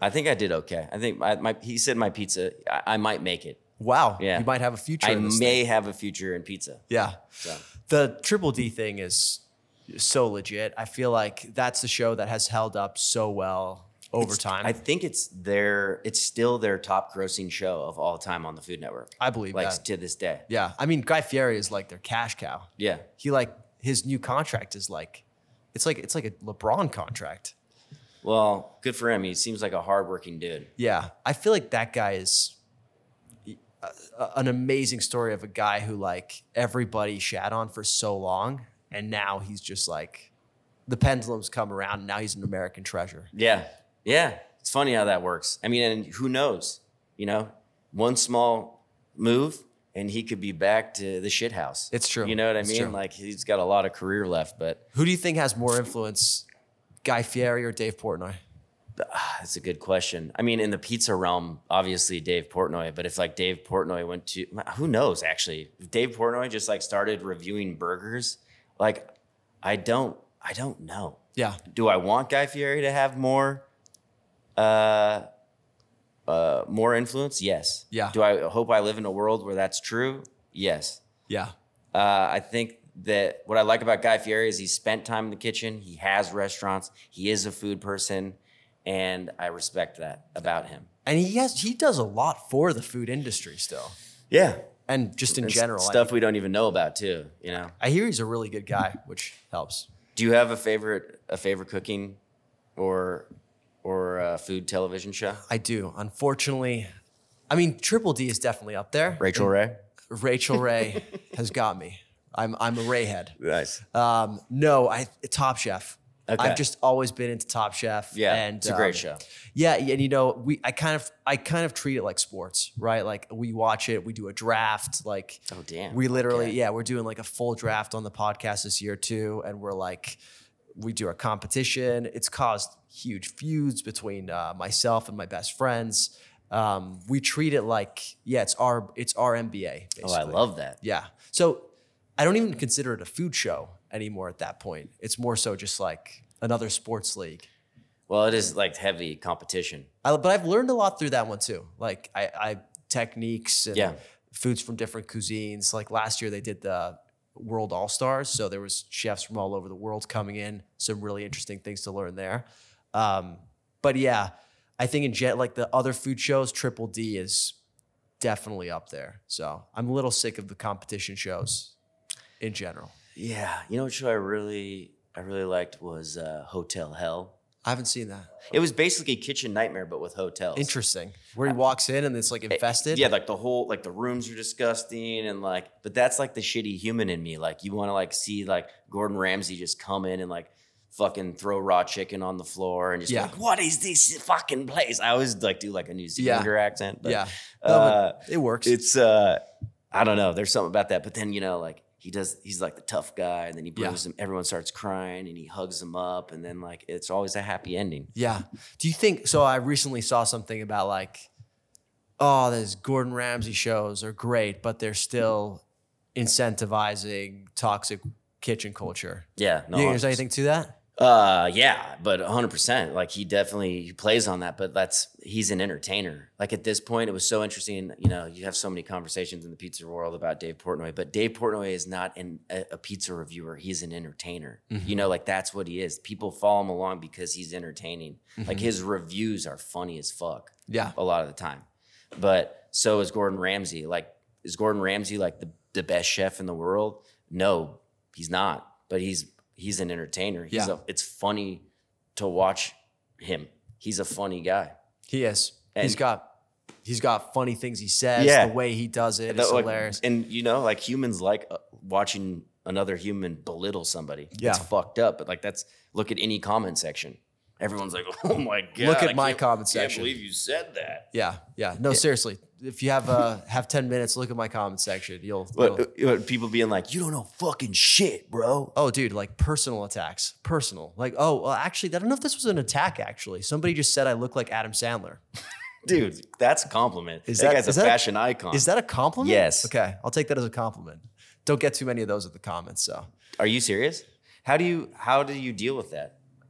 S2: I think I did okay. I think he said my pizza, I might make it.
S1: Wow.
S2: Yeah.
S1: You might have a future
S2: I
S1: in this
S2: may
S1: thing.
S2: have a future in pizza.
S1: Yeah.
S2: So.
S1: The Triple D thing is so legit. I feel like that's the show that has held up so well over time.
S2: I think it's still their top grossing show of all time on the Food Network.
S1: I believe
S2: like
S1: that.
S2: To this day.
S1: Yeah. I mean, Guy Fieri is like their cash cow.
S2: Yeah.
S1: His new contract is like it's like a LeBron contract.
S2: Well, good for him. He seems like a hardworking dude.
S1: Yeah. I feel like that guy is an amazing story of a guy who like everybody shat on for so long. And now he's just like the pendulum's come around and now he's an American treasure.
S2: Yeah. Yeah. It's funny how that works. I mean, and who knows, one small move and he could be back to the shit house.
S1: It's true.
S2: You know what I mean?
S1: True.
S2: Like he's got a lot of career left, but.
S1: Who do you think has more influence, Guy Fieri or Dave Portnoy?
S2: That's a good question. I mean, in the pizza realm, obviously Dave Portnoy, but if like Dave Portnoy went to, who knows actually, if Dave Portnoy just like started reviewing burgers, like I don't know.
S1: Yeah.
S2: Do I want Guy Fieri to have more influence? Yes.
S1: Yeah.
S2: Do I hope I live in a world where that's true? Yes.
S1: Yeah.
S2: I think that what I like about Guy Fieri is he's spent time in the kitchen. He has restaurants. He is a food person. And I respect that about him.
S1: And he does a lot for the food industry still.
S2: Yeah.
S1: And just in general.
S2: Stuff we don't even know about too,
S1: I hear he's a really good guy, which helps.
S2: Do you have a favorite cooking or food television show?
S1: I do. Unfortunately, I mean, Triple D is definitely up there.
S2: Rachel Ray?
S1: Rachel Ray has got me. I'm a Ray head.
S2: Nice.
S1: No, Top Chef.
S2: Okay.
S1: I've just always been into Top Chef.
S2: Yeah,
S1: and
S2: it's a great show.
S1: Yeah, and I kind of treat it like sports, right? Like we watch it, we do a draft. Like,
S2: oh damn,
S1: we literally, we're doing like a full draft on the podcast this year too, and we do a competition. It's caused huge feuds between myself and my best friends. We treat it like it's our NBA. Basically.
S2: Oh, I love that.
S1: Yeah, so I don't even consider it a food show anymore at that point. It's more so just like another sports league.
S2: Well, it is like heavy competition.
S1: But I've learned a lot through that one too. Like I techniques and foods from different cuisines. Like last year they did the World All-Stars. So there was chefs from all over the world coming in. Some really interesting things to learn there. But yeah, I think like the other food shows, Triple D is definitely up there. So I'm a little sick of the competition shows in general.
S2: Yeah, what show I really liked was Hotel Hell.
S1: I haven't seen that.
S2: It was basically Kitchen Nightmare, but with hotels.
S1: Interesting. Where he walks in and it's like infested.
S2: Yeah, like the rooms are disgusting and but that's like the shitty human in me. Like you want to like see like Gordon Ramsay just come in and like fucking throw raw chicken on the floor and just be like, what is this fucking place? I always like do like a New Zealander accent. But,
S1: but it works.
S2: It's I don't know. There's something about that. But then like he's like the tough guy, and then he brings him, everyone starts crying and he hugs him up, and then like it's always a happy ending.
S1: Yeah. Do you think so? I recently saw something about like, those Gordon Ramsay shows are great, but they're still incentivizing toxic kitchen culture.
S2: Yeah. No,
S1: you think there's anything to that?
S2: Yeah, but 100%. Like he plays on that, but he's an entertainer. Like at this point, it was so interesting. You have so many conversations in the pizza world about Dave Portnoy, but Dave Portnoy is not a pizza reviewer. He's an entertainer. Mm-hmm. Like that's what he is. People follow him along because he's entertaining. Mm-hmm. Like his reviews are funny as fuck.
S1: Yeah,
S2: a lot of the time. But so is Gordon Ramsay. Like, is Gordon Ramsay like the best chef in the world? No, he's not. But he's an entertainer. It's funny to watch him. He's a funny guy.
S1: He is. And he's got funny things he says. Yeah. The way he does it is hilarious.
S2: And like humans like watching another human belittle somebody.
S1: Yeah.
S2: It's fucked up. But look at any comment section. Everyone's like, oh my God.
S1: Look at my comment section.
S2: I can't believe you said that.
S1: Yeah. Yeah. No, seriously. If you have 10 minutes, look at my comment section. You'll
S2: people being like, you don't know fucking shit, bro.
S1: Oh, dude, like personal attacks. Personal. Like, oh, well, actually, I don't know if this was an attack, actually. Somebody just said I look like Adam Sandler.
S2: Dude, that's a compliment. That guy's a fashion icon.
S1: Is that a compliment?
S2: Yes.
S1: Okay, I'll take that as a compliment. Don't get too many of those in the comments, so.
S2: Are you serious? How do you deal with that?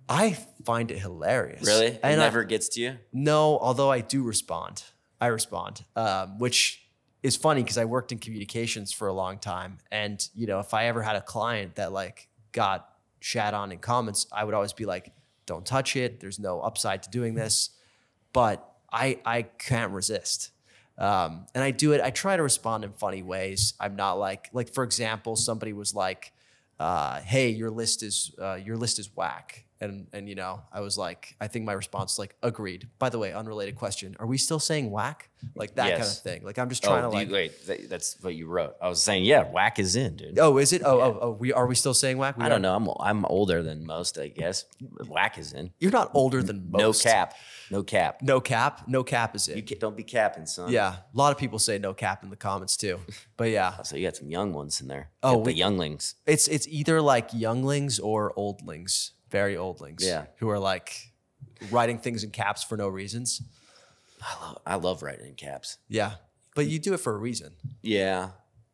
S1: I find it hilarious.
S2: Really? It
S1: And
S2: never gets to you?
S1: no, although I do respond. I respond, which is funny because I worked in communications for a long time. And, you know, if I ever had a client that like got shat on in comments, I would always be like, don't touch it. There's no upside to doing this. But I can't resist. And I do it. I try to respond in funny ways. I'm not like for example, somebody was like, "Hey, your list is whack," and you know, I was like, I think my response is like, "Agreed." By the way, unrelated question: are we still saying whack? Like that kind of thing. Like I'm just trying to like.
S2: Wait, that's what you wrote. I was saying, yeah, whack is in, dude.
S1: Oh, is it? Oh. Are we still saying whack?
S2: I don't know. I'm older than most, I guess. Whack is in.
S1: You're not older than most.
S2: No cap. No cap.
S1: No cap. No cap is in.
S2: You don't be capping, son.
S1: Yeah, a lot of people say no cap in the comments too. But yeah.
S2: So you got some young ones in there.
S1: Oh,
S2: the younglings.
S1: It's either like younglings or oldlings, very oldlings.
S2: Yeah.
S1: Who are like writing things in caps for no reasons.
S2: I love writing in caps.
S1: Yeah, but you do it for a reason.
S2: Yeah.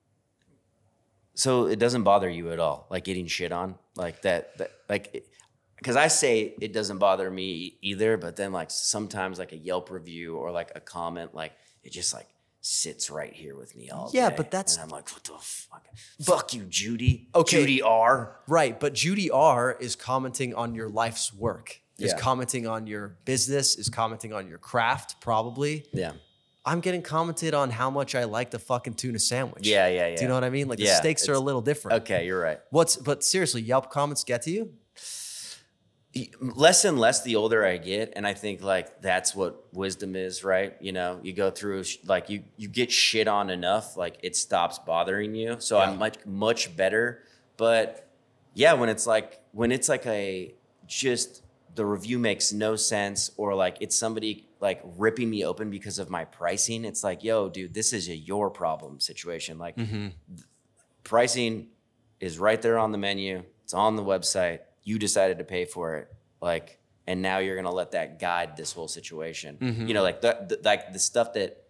S2: So it doesn't bother you at all, like getting shit on, like that like. Because I say it doesn't bother me either, but then like sometimes like a Yelp review or like a comment, like it just like sits right here with me all day.
S1: Yeah, but that's...
S2: And I'm like, what the fuck? Fuck you, Judy.
S1: Okay.
S2: Judy R.
S1: Right, but Judy R is commenting on your life's work, is
S2: Yeah.
S1: commenting on your business, is commenting on your craft, probably.
S2: Yeah.
S1: I'm getting commented on how much I like the fucking tuna sandwich.
S2: Yeah.
S1: Do you know what I mean? Like the
S2: Yeah,
S1: stakes are a little different.
S2: Okay, you're right.
S1: But seriously, Yelp comments get to you?
S2: Less and less the older I get, and I think like that's what wisdom is, right? You know, you go through like you get shit on enough, like it stops bothering you. So
S1: Yeah.
S2: I'm much better. But yeah, when it's like a just the review makes no sense, or like it's somebody like ripping me open because of my pricing, it's like, yo, dude, this is your problem situation. Like pricing is right there on the menu. It's on the website. You decided to pay for it, like, and now you're gonna let that guide this whole situation. You know, like the stuff that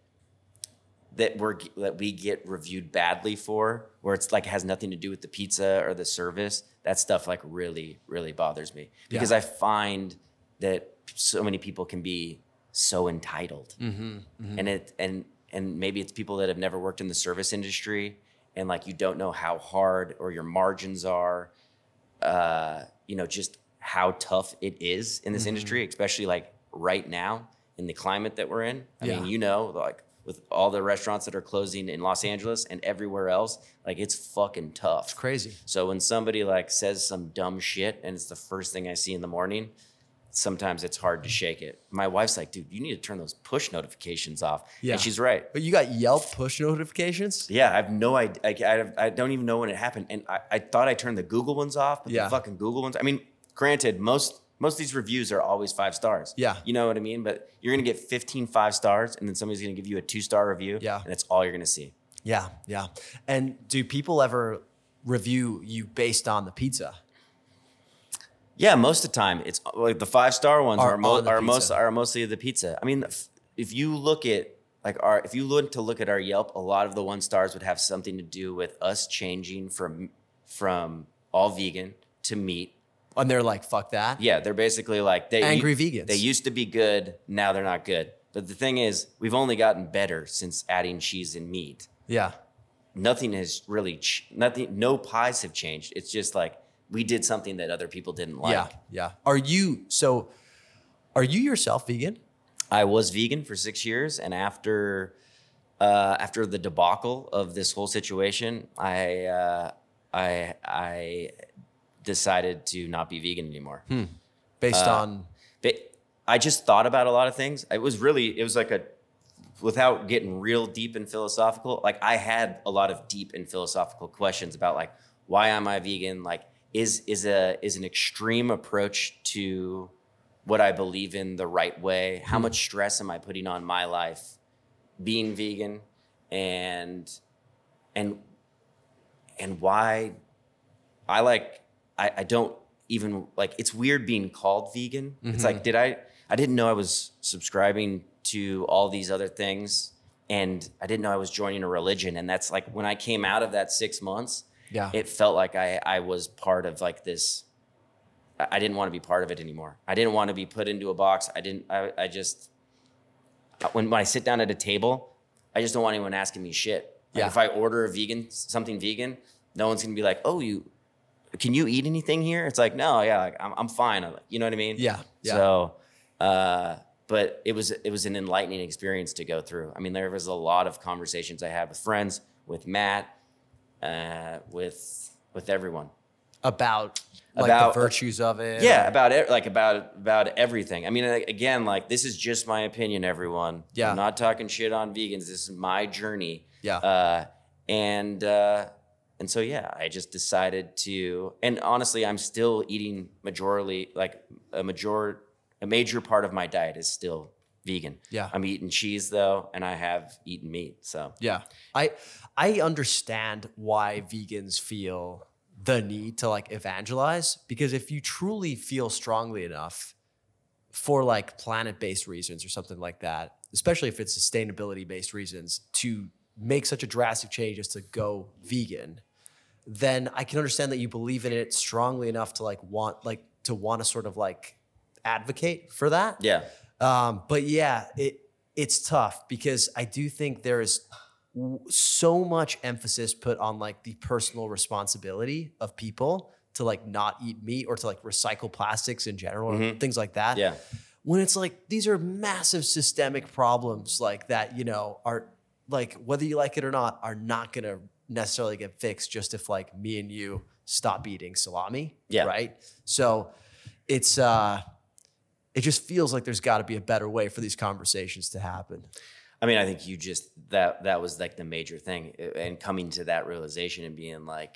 S2: we get reviewed badly for, where it's like has nothing to do with the pizza or the service. That stuff like really, really bothers me because I find that so many people can be so entitled, and maybe it's people that have never worked in the service industry, and like you don't know how hard or your margins are. You know, just how tough it is in this industry, especially like right now in the climate that we're in. I mean, you know, like with all the restaurants that are closing in Los Angeles and everywhere else, like it's fucking tough.
S1: It's crazy.
S2: So when somebody like says some dumb shit and it's the first thing I see in the morning, sometimes it's hard to shake it. My wife's like, dude, you need to turn those push notifications off.
S1: Yeah.
S2: And she's right.
S1: But you got Yelp push notifications?
S2: Yeah, I have no idea. I don't even know when it happened. And I thought I turned the Google ones off, but the fucking Google ones, I mean, granted, most of these reviews are always 5 stars.
S1: Yeah.
S2: You know what I mean? But you're going to get 15 5 stars, and then somebody's going to give you a 2-star review.
S1: Yeah.
S2: And that's all you're going to see.
S1: Yeah. And do people ever review you based on the pizza?
S2: Yeah, most of the time it's like the 5-star ones are mostly the pizza. I mean, if you look at if you look at our Yelp, a lot of the 1 stars would have something to do with us changing from all vegan to meat.
S1: And they're like, fuck that.
S2: Yeah, they're basically like
S1: angry vegans.
S2: They used to be good, now they're not good. But the thing is, we've only gotten better since adding cheese and meat.
S1: Yeah.
S2: Nothing has really no pies have changed. It's just like we did something that other people didn't like.
S1: Yeah. Are you yourself vegan?
S2: I was vegan for 6 years, and after the debacle of this whole situation, I decided to not be vegan anymore.
S1: Based on?
S2: I just thought about a lot of things. It was like without getting real deep and philosophical, like I had a lot of deep and philosophical questions about like, why am I vegan? Like, is an extreme approach to what I believe in the right way? How much stress am I putting on my life being vegan? And why I don't even like, it's weird being called vegan. It's like, I didn't know I was subscribing to all these other things, and I didn't know I was joining a religion. And that's like, when I came out of that 6 months, it felt like I was part of like this I didn't want to be part of it anymore. I didn't want to be put into a box. I just, when I sit down at a table, I just don't want anyone asking me shit. Like if I order something vegan, no one's going to be like, oh, can you eat anything here? It's like, no, yeah, like I'm fine. You know what I mean?
S1: Yeah.
S2: So, but it was an enlightening experience to go through. I mean, there was a lot of conversations I had with friends, with Matt, with everyone
S1: About the virtues of it.
S2: Yeah, about everything. I mean, again, like this is just my opinion, everyone.
S1: Yeah.
S2: I'm not talking shit on vegans. This is my journey.
S1: Yeah.
S2: And so yeah, I just decided to, and honestly, I'm still eating majorly, like a major part of my diet is still vegan.
S1: Yeah.
S2: I'm eating cheese though, and I have eaten meat. So
S1: yeah, I understand why vegans feel the need to like evangelize, because if you truly feel strongly enough for like planet-based reasons or something like that, especially if it's sustainability-based reasons, to make such a drastic change as to go vegan, then I can understand that you believe in it strongly enough to want to sort of like advocate for that.
S2: yeah.
S1: But yeah, it's tough because I do think there is so much emphasis put on like the personal responsibility of people to like not eat meat or to like recycle plastics in general or things like that.
S2: Yeah.
S1: When it's like, these are massive systemic problems like that, are like, whether you like it or not, are not going to necessarily get fixed just if like me and you stop eating salami.
S2: Yeah.
S1: Right. So it's, it just feels like there's got to be a better way for these conversations to happen.
S2: I mean, I think you just, that was like the major thing, and coming to that realization and being like,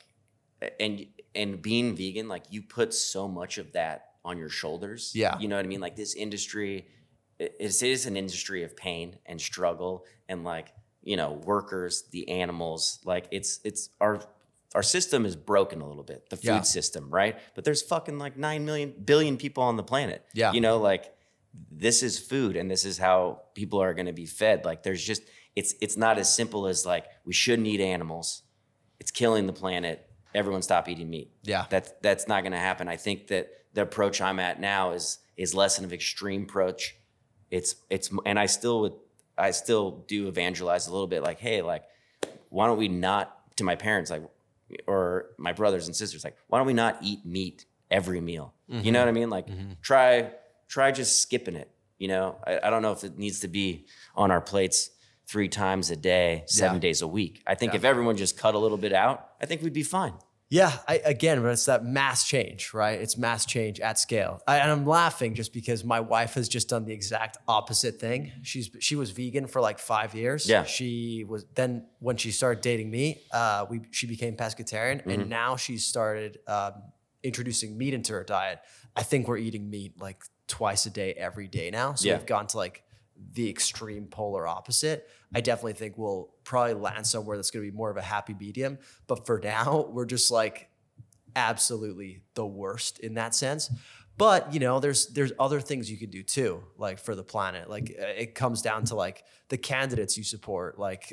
S2: and being vegan, like you put so much of that on your shoulders.
S1: Yeah.
S2: You know what I mean? Like this industry, it is an industry of pain and struggle and like, workers, the animals, like it's our system is broken a little bit, the food system, right? But there's fucking like 9 billion people on the planet.
S1: Yeah.
S2: Like this is food and this is how people are going to be fed. Like there's just, it's not as simple as like, we shouldn't eat animals. It's killing the planet. Everyone stop eating meat.
S1: Yeah.
S2: That's not going to happen. I think that the approach I'm at now is less of an extreme approach. And I still do evangelize a little bit like, hey, like, why don't we not, to my parents, like, or my brothers and sisters, like, why don't we not eat meat every meal? Mm-hmm. You know what I mean? Like try just skipping it. I don't know if it needs to be on our plates 3 times a day, 7 days a week. I think if everyone just cut a little bit out, I think we'd be fine. Yeah,
S1: but it's that mass change, right? It's mass change at scale. And I'm laughing just because my wife has just done the exact opposite thing. She was vegan for like 5 years.
S2: Yeah.
S1: Then when she started dating me, she became pescatarian, and now she's started introducing meat into her diet. I think we're eating meat like twice a day, every day now. So we've gone to like the extreme polar opposite. I definitely think we'll probably land somewhere that's going to be more of a happy medium. But for now, we're just like absolutely the worst in that sense. But, there's other things you can do too, like for the planet. Like it comes down to like the candidates you support, like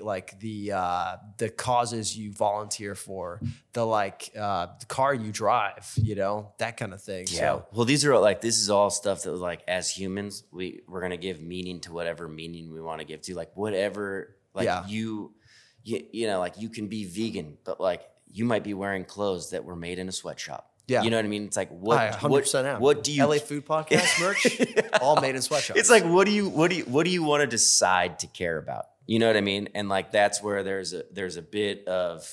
S1: the causes you volunteer for, the car you drive, that kind of thing.
S2: Yeah.
S1: So,
S2: well, this is all stuff that like as humans, we're going to give meaning to whatever meaning we want to give to, like whatever, like you like you can be vegan, but like you might be wearing clothes that were made in a sweatshop.
S1: Yeah.
S2: You know what I mean? It's like, what
S1: 100% am.
S2: What do you
S1: LA Food Podcast merch? All made in sweatshops.
S2: It's like, what do you want to decide to care about? You know what I mean? And like, that's where there's a bit of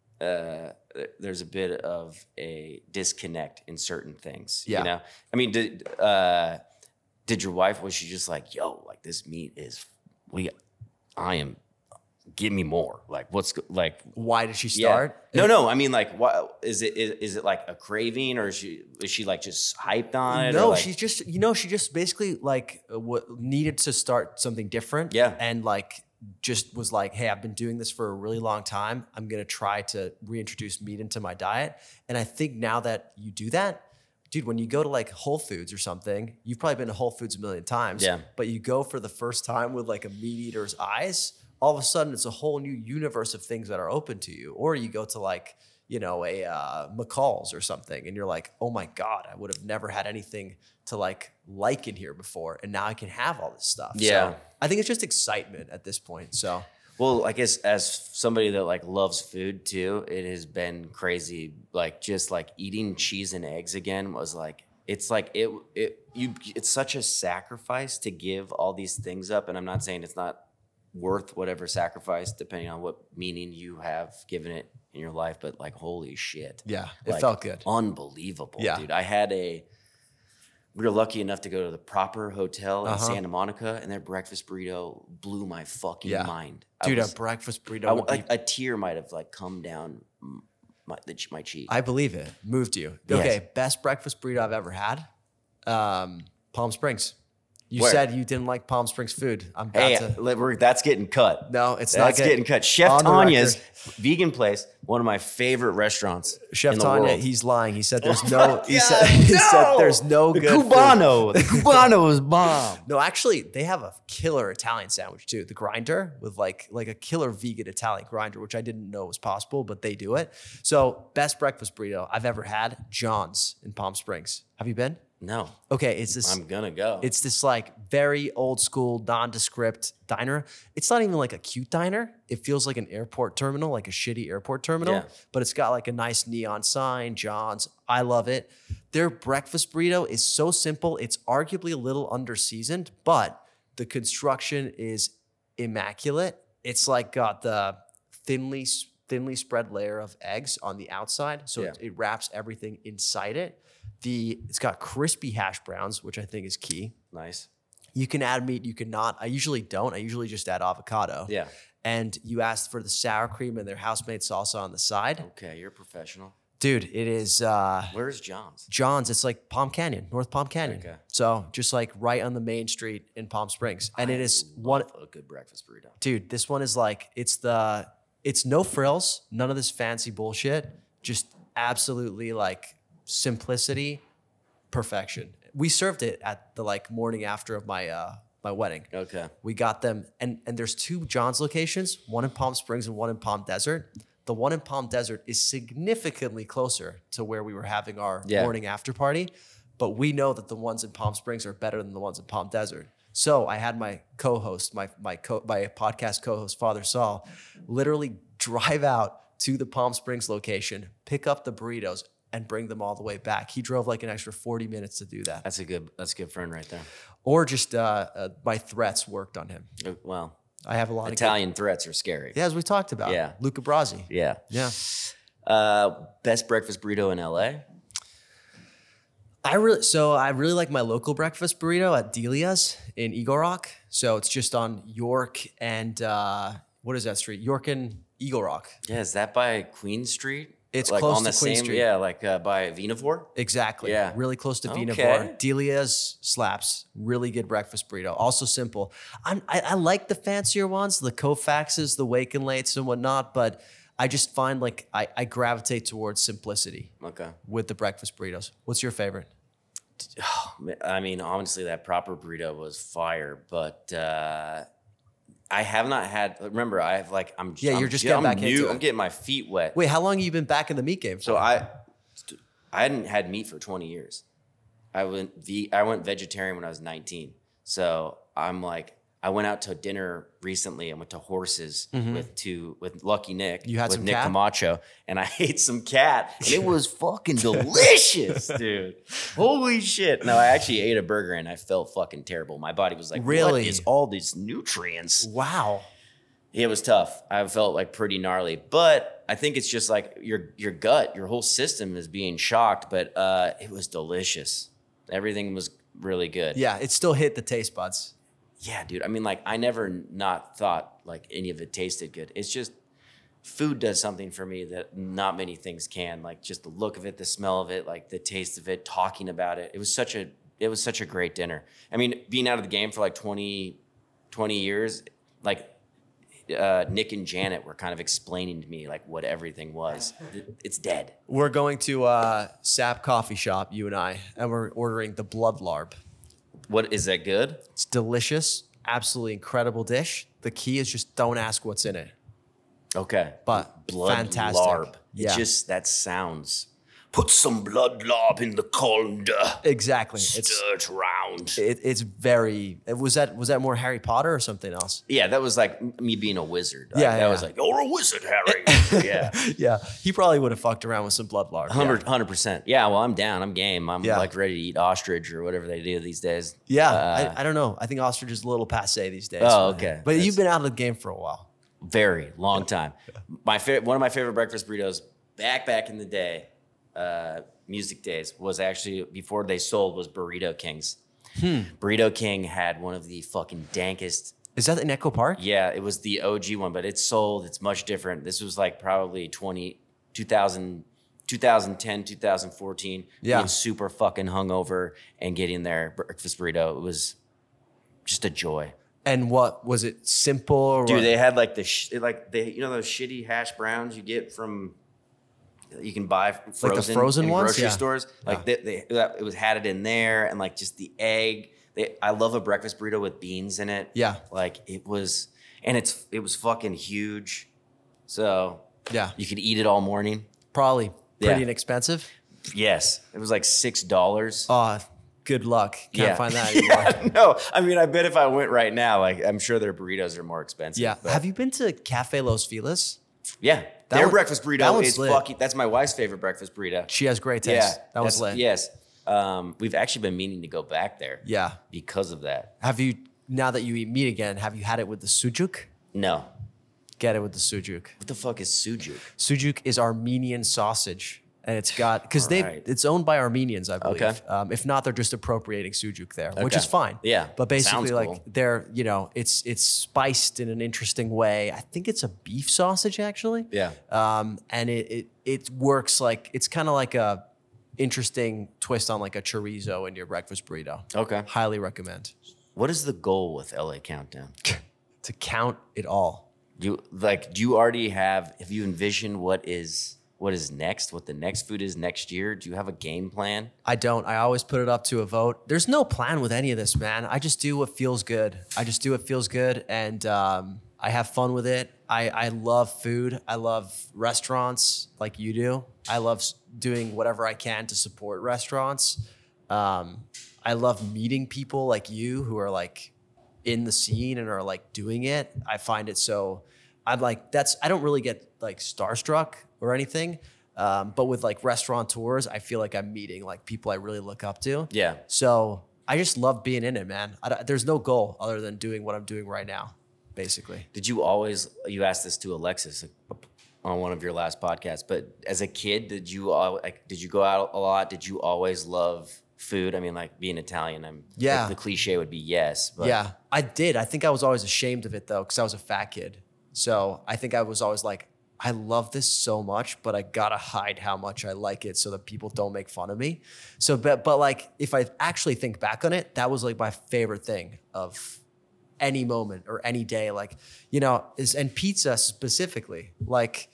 S2: a disconnect in certain things.
S1: Yeah.
S2: I mean, did your wife, was she just like, yo, like this meat is, give me more. Like,
S1: why did she start?
S2: Yeah. No. I mean, like, what is it like a craving, or is she like just hyped on it?
S1: No,
S2: like,
S1: she's just, she just basically like needed to start something different.
S2: Yeah.
S1: And like, just was like, hey, I've been doing this for a really long time. I'm going to try to reintroduce meat into my diet. And I think now that you do that, dude, when you go to like Whole Foods or something, you've probably been to Whole Foods a million times.
S2: Yeah.
S1: But you go for the first time with like a meat eater's eyes, all of a sudden it's a whole new universe of things that are open to you. Or you go to like, a McCall's or something, and you're like, oh my God, I would have never had anything to like in here before, and now I can have all this stuff.
S2: Yeah.
S1: So I think it's just excitement at this point. So
S2: Well, I guess as somebody that like loves food too, it has been crazy. Like just like eating cheese and eggs again was like, it's like it's such a sacrifice to give all these things up. And I'm not saying it's not worth whatever sacrifice, depending on what meaning you have given it in your life. But like, holy shit.
S1: yeah, it
S2: Like,
S1: felt good.
S2: Unbelievable,
S1: Yeah.
S2: dude. We were lucky enough to go to the Proper Hotel in Santa Monica, and their breakfast burrito blew my fucking mind.
S1: Dude, a breakfast burrito would be,
S2: a tear might have like come down my cheek.
S1: I believe it. Moved you.
S2: Yes.
S1: Okay, best breakfast burrito I've ever had. Palm Springs. You
S2: Where?
S1: said you didn't like Palm Springs food. I'm about
S2: Hey,
S1: to.
S2: that's getting cut.
S1: No, it's
S2: That's
S1: not
S2: getting cut. Chef
S1: on the
S2: Tanya's
S1: record.
S2: vegan place, one of my favorite restaurants.
S1: Chef
S2: in the
S1: Tanya,
S2: world.
S1: he's lying. He said there's no.
S2: God,
S1: he said there's no
S2: the
S1: good food.
S2: Cubano. The Cubano is bomb.
S1: No, actually, they have a killer Italian sandwich too. The Grinder with like a killer vegan Italian grinder, which I didn't know was possible, but they do it. So best breakfast burrito I've ever had, John's in Palm Springs. Have you been?
S2: No,
S1: Okay, it's this.
S2: I'm gonna go.
S1: It's this like very old school, nondescript diner. It's not even like a cute diner. It feels like an airport terminal, like a shitty airport terminal,
S2: Yeah.
S1: but it's got like a nice neon sign, John's. I love it. Their breakfast burrito is so simple. It's arguably a little under-seasoned, but the construction is immaculate. It's like got the thinly spread layer of eggs on the outside. So
S2: Yeah.
S1: it wraps everything inside it. It's got crispy hash browns, which I think is key.
S2: Nice.
S1: You can add meat, you can not. I usually don't. I usually just add avocado.
S2: Yeah.
S1: And you asked for the sour cream and their house-made salsa on the side.
S2: Okay, you're a professional.
S1: Dude, it is
S2: Where's John's?
S1: John's. It's like Palm Canyon, North Palm Canyon.
S2: Okay.
S1: So just like right on the main street in Palm Springs. And it is one,
S2: Love a good breakfast burrito.
S1: dude, this one is like, it's no frills, none of this fancy bullshit. Just absolutely like simplicity, perfection. We served it at the like morning after of my wedding.
S2: Okay.
S1: We got them, and there's two John's locations, one in Palm Springs and one in Palm Desert. The one in Palm Desert is significantly closer to where we were having our morning after party, but we know that the ones in Palm Springs are better than the ones in Palm Desert. So I had my co-host, my podcast co-host, Father Saul, literally drive out to the Palm Springs location, pick up the burritos, and bring them all the way back. He drove like an extra 40 minutes to do that.
S2: That's a good friend right there.
S1: Or just my threats worked on him.
S2: Well,
S1: I have a lot of
S2: Italian threats are scary.
S1: Yeah, as we talked about.
S2: Yeah.
S1: Luca Brasi.
S2: Yeah.
S1: Yeah.
S2: Best breakfast burrito in LA?
S1: I really like my local breakfast burrito at Delia's in Eagle Rock. So it's just on York and what is that street? York and Eagle Rock.
S2: Yeah, is that by Queen Street?
S1: It's
S2: like
S1: close
S2: on
S1: to
S2: the
S1: Queen
S2: same,
S1: Street.
S2: Yeah, like by Vinavore.
S1: Exactly.
S2: Yeah.
S1: Really close to
S2: Okay.
S1: Vinavore. Delia's slaps. Really good breakfast burrito. Also simple. I like the fancier ones, the Kofaxes, the Wake and Lates and whatnot, but I just find like I gravitate towards simplicity
S2: Okay.
S1: with the breakfast burritos. What's your favorite?
S2: I mean, honestly, that Proper burrito was fire, but I have not had. Remember, I have like
S1: you're just getting back into it.
S2: I'm getting my feet wet.
S1: Wait, how long have you been back in the meat game for?
S2: So I hadn't had meat for 20 years. I went vegetarian when I was 19. So I'm like, I went out to dinner recently and went to Horses with Lucky Nick.
S1: You had
S2: with
S1: some
S2: Nick
S1: cat?
S2: Camacho, and I ate some cat, and it was fucking delicious, dude. Holy shit! No, I actually ate a burger and I felt fucking terrible. My body was like,
S1: Really?
S2: what is all these nutrients?
S1: Wow.
S2: It was tough. I felt like pretty gnarly, but I think it's just like your gut, your whole system is being shocked. But it was delicious. Everything was really good.
S1: Yeah, it still hit the taste buds.
S2: Yeah, dude. I mean, like I never not thought like any of it tasted good. It's just food does something for me that not many things can. Like just the look of it, the smell of it, like the taste of it, talking about it. It was such a great dinner. I mean, being out of the game for like 20 years, like Nick and Janet were kind of explaining to me like what everything was. It's dead.
S1: We're going to Sap Coffee Shop, you and I, and we're ordering the blood larb.
S2: What is that good?
S1: It's delicious, absolutely incredible dish. The key is just don't ask what's in it.
S2: Okay.
S1: but
S2: Blood
S1: fantastic.
S2: larb.
S1: Yeah.
S2: It just, that sounds, put some blood larb in the colander.
S1: Exactly.
S2: Stir it round.
S1: It's very. Was that more Harry Potter or something else?
S2: Yeah, that was like me being a wizard.
S1: Yeah,
S2: That was like, you're a wizard, Harry. Yeah.
S1: Yeah, he probably would have fucked around with some blood larb.
S2: 100%. Yeah, well, I'm down. I'm game. I'm
S1: Yeah.
S2: like ready to eat ostrich or whatever they do these days.
S1: Yeah, I don't know. I think ostrich is a little passe these days.
S2: Oh,
S1: but-
S2: okay.
S1: But you've been out of the game for a while.
S2: Very long time. One of my favorite breakfast burritos back in the day, music days, was actually before they sold, was Burrito King's. Burrito King had one of the fucking dankest.
S1: Is that in Echo Park?
S2: Yeah, it was the OG one, but it's sold. It's much different. This was like probably 2010, 2014.
S1: Yeah.
S2: Being super fucking hungover and getting their breakfast burrito. It was just a joy.
S1: And what was it? Simple? Or
S2: Dude,
S1: what?
S2: they had like you know those shitty hash browns you get from, you can buy frozen,
S1: frozen
S2: in
S1: ones?
S2: grocery
S1: Yeah.
S2: stores. Like it was had it in there, and like just the egg. I love a breakfast burrito with beans in it.
S1: Yeah.
S2: Like it was, and it was fucking huge. So
S1: Yeah.
S2: you could eat it all morning.
S1: Probably pretty
S2: Yeah.
S1: inexpensive.
S2: Yes, it was like $6.
S1: Good luck. Can't
S2: Yeah.
S1: find that anymore.
S2: Yeah, no, I mean, I bet if I went right now, like I'm sure their burritos are more expensive.
S1: Yeah.
S2: but-
S1: Have you been to Cafe Los Feliz?
S2: Yeah, their
S1: one-
S2: breakfast
S1: that
S2: burrito
S1: one's
S2: is
S1: lit.
S2: fucking. That's my wife's favorite breakfast burrito.
S1: She has great taste.
S2: Yeah,
S1: That was lit.
S2: Yes, we've actually been meaning to go back there.
S1: Yeah.
S2: because of that.
S1: Have you, now that you eat meat again, have you had it with the sujuk?
S2: No,
S1: Get it with the sujuk.
S2: what the fuck is sujuk?
S1: Sujuk is Armenian sausage. And it's got, because
S2: Alright.
S1: it's owned by Armenians, I believe.
S2: Okay.
S1: If not, they're just appropriating sujuk there, which
S2: Okay.
S1: is fine.
S2: Yeah,
S1: But basically,
S2: sounds
S1: like
S2: cool.
S1: they're, it's spiced in an interesting way. I think it's a beef sausage actually.
S2: Yeah.
S1: And it works like, it's kind of like a interesting twist on like a chorizo in your breakfast burrito.
S2: Okay.
S1: Highly recommend.
S2: What is the goal with LA Countdown?
S1: To count it all.
S2: Do you already have you envisioned what is next? What the next food is next year? Do you have a game plan?
S1: I don't. I always put it up to a vote. There's no plan with any of this, man. I just do what feels good. And I have fun with it. I love food. I love restaurants like you do. I love doing whatever I can to support restaurants. I love meeting people like you who are like in the scene and are like doing it. I find it so, I don't really get like starstruck or anything. But with like restaurateurs, I feel like I'm meeting like people I really look up to.
S2: Yeah.
S1: So I just love being in it, man. There's no goal other than doing what I'm doing right now, basically.
S2: Did you asked this to Alexis on one of your last podcasts, but as a kid, did you go out a lot? Did you always love food? I mean, like being Italian,
S1: Yeah.
S2: the cliche would be yes, but
S1: Yeah, I did. I think I was always ashamed of it though, because I was a fat kid. So I think I was always like, I love this so much, but I gotta hide how much I like it so that people don't make fun of me. So, but like, if I actually think back on it, that was like my favorite thing of any moment or any day. Like, and pizza specifically. Like,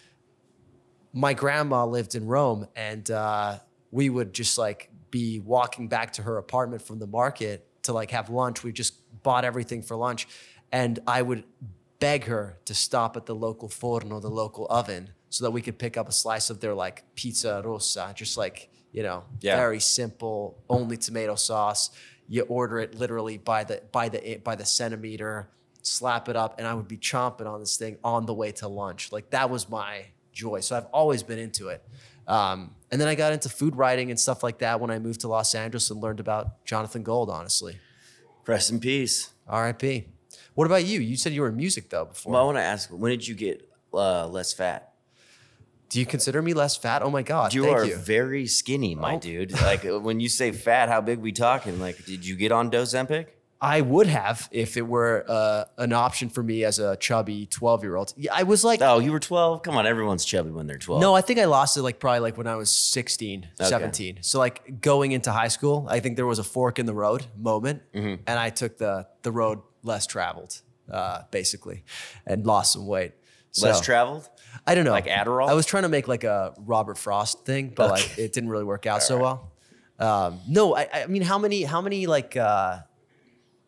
S1: my grandma lived in Rome, and we would just like be walking back to her apartment from the market to like have lunch. We just bought everything for lunch, and I would beg her to stop at the local forno, the local oven, so that we could pick up a slice of their like pizza rossa, just like, very simple, only tomato sauce. You order it literally by the centimeter, slap it up, and I would be chomping on this thing on the way to lunch. Like that was my joy. So I've always been into it. And then I got into food writing and stuff like that when I moved to Los Angeles and learned about Jonathan Gold, honestly.
S2: rest in peace.
S1: R.I.P. What about you? You said you were in music though before.
S2: Well, I want to ask, when did you get less fat?
S1: Do you consider me less fat? Oh my God,
S2: You
S1: thank
S2: are
S1: you.
S2: very skinny, my
S1: Oh.
S2: dude. Like when you say fat, how big we talking? Like, did you get on Ozempic?
S1: I would have if it were an option for me as a chubby 12-year-old. Yeah, I was like,
S2: Oh, you were 12? Come on, everyone's chubby when they're 12.
S1: no, I think I lost it like probably like when I was 16, 17. So like going into high school, I think there was a fork in the road moment, and I took the road less traveled, basically, and lost some weight.
S2: Less
S1: So,
S2: traveled?
S1: I don't know.
S2: Like Adderall?
S1: I was trying to make like a Robert Frost thing, but like it didn't really work out so well. No, I mean, how many like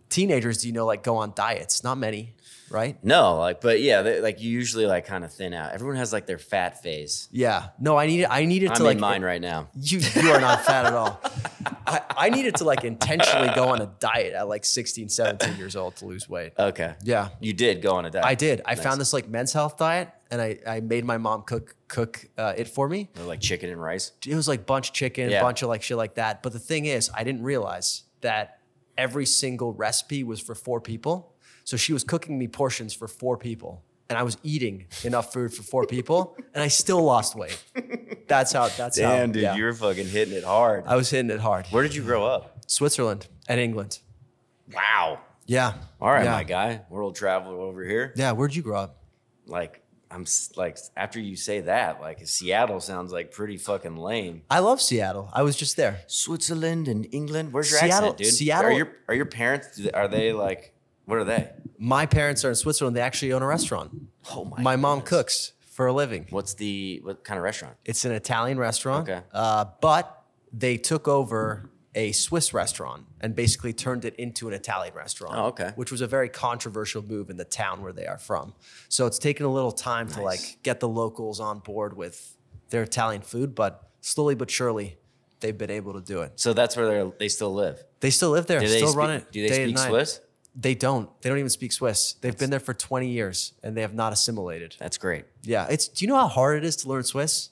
S1: teenagers do you know like go on diets? Not many, right?
S2: No, like, but yeah, like you usually like kind of thin out. Everyone has like their fat phase.
S1: Yeah. No, I needed
S2: I'm
S1: to like
S2: in mine right now.
S1: You are not fat at all. I needed to like intentionally go on a diet at like 16, 17 years old to lose weight.
S2: Okay.
S1: Yeah.
S2: You did go on a diet.
S1: I did. I
S2: Nice.
S1: found this like Men's Health diet, and I made my mom cook it for me.
S2: Or like chicken and rice.
S1: It was like bunch chicken,
S2: Yeah.
S1: bunch of like shit like that. But the thing is, I didn't realize that every single recipe was for 4 people. So she was cooking me portions for 4 people, and I was eating enough food for 4 people, and I still lost weight. That's how.
S2: Damn, dude,
S1: yeah.
S2: you were fucking hitting it hard.
S1: I was hitting it hard.
S2: Where did you grow up?
S1: Switzerland and England.
S2: Wow.
S1: Yeah.
S2: All right,
S1: yeah.
S2: my guy. World traveler over here.
S1: Yeah. Where'd you grow up?
S2: Like, like, after you say that, like, Seattle sounds like pretty fucking lame.
S1: I love Seattle. I was just there.
S2: Switzerland and England? Where's your
S1: Seattle-
S2: accent, dude?
S1: Seattle-
S2: Are your parents, are they like, what are they?
S1: My parents are in Switzerland. They actually own a restaurant.
S2: Oh,
S1: My mom
S2: goodness.
S1: cooks for a living.
S2: What kind of restaurant?
S1: It's an Italian restaurant.
S2: Okay.
S1: But they took over a Swiss restaurant and basically turned it into an Italian restaurant.
S2: Oh, okay.
S1: Which was a very controversial move in the town where they are from. So it's taken a little time to like get the locals on board with their Italian food, but slowly but surely they've been able to do it.
S2: So that's where they still live.
S1: They still live there,
S2: Do they
S1: still
S2: speak,
S1: run it.
S2: Do they
S1: day and
S2: speak
S1: night.
S2: Swiss?
S1: They don't. They don't even speak Swiss. They've been there for 20 years and they have not assimilated.
S2: That's great.
S1: Yeah. Do you know how hard it is to learn Swiss?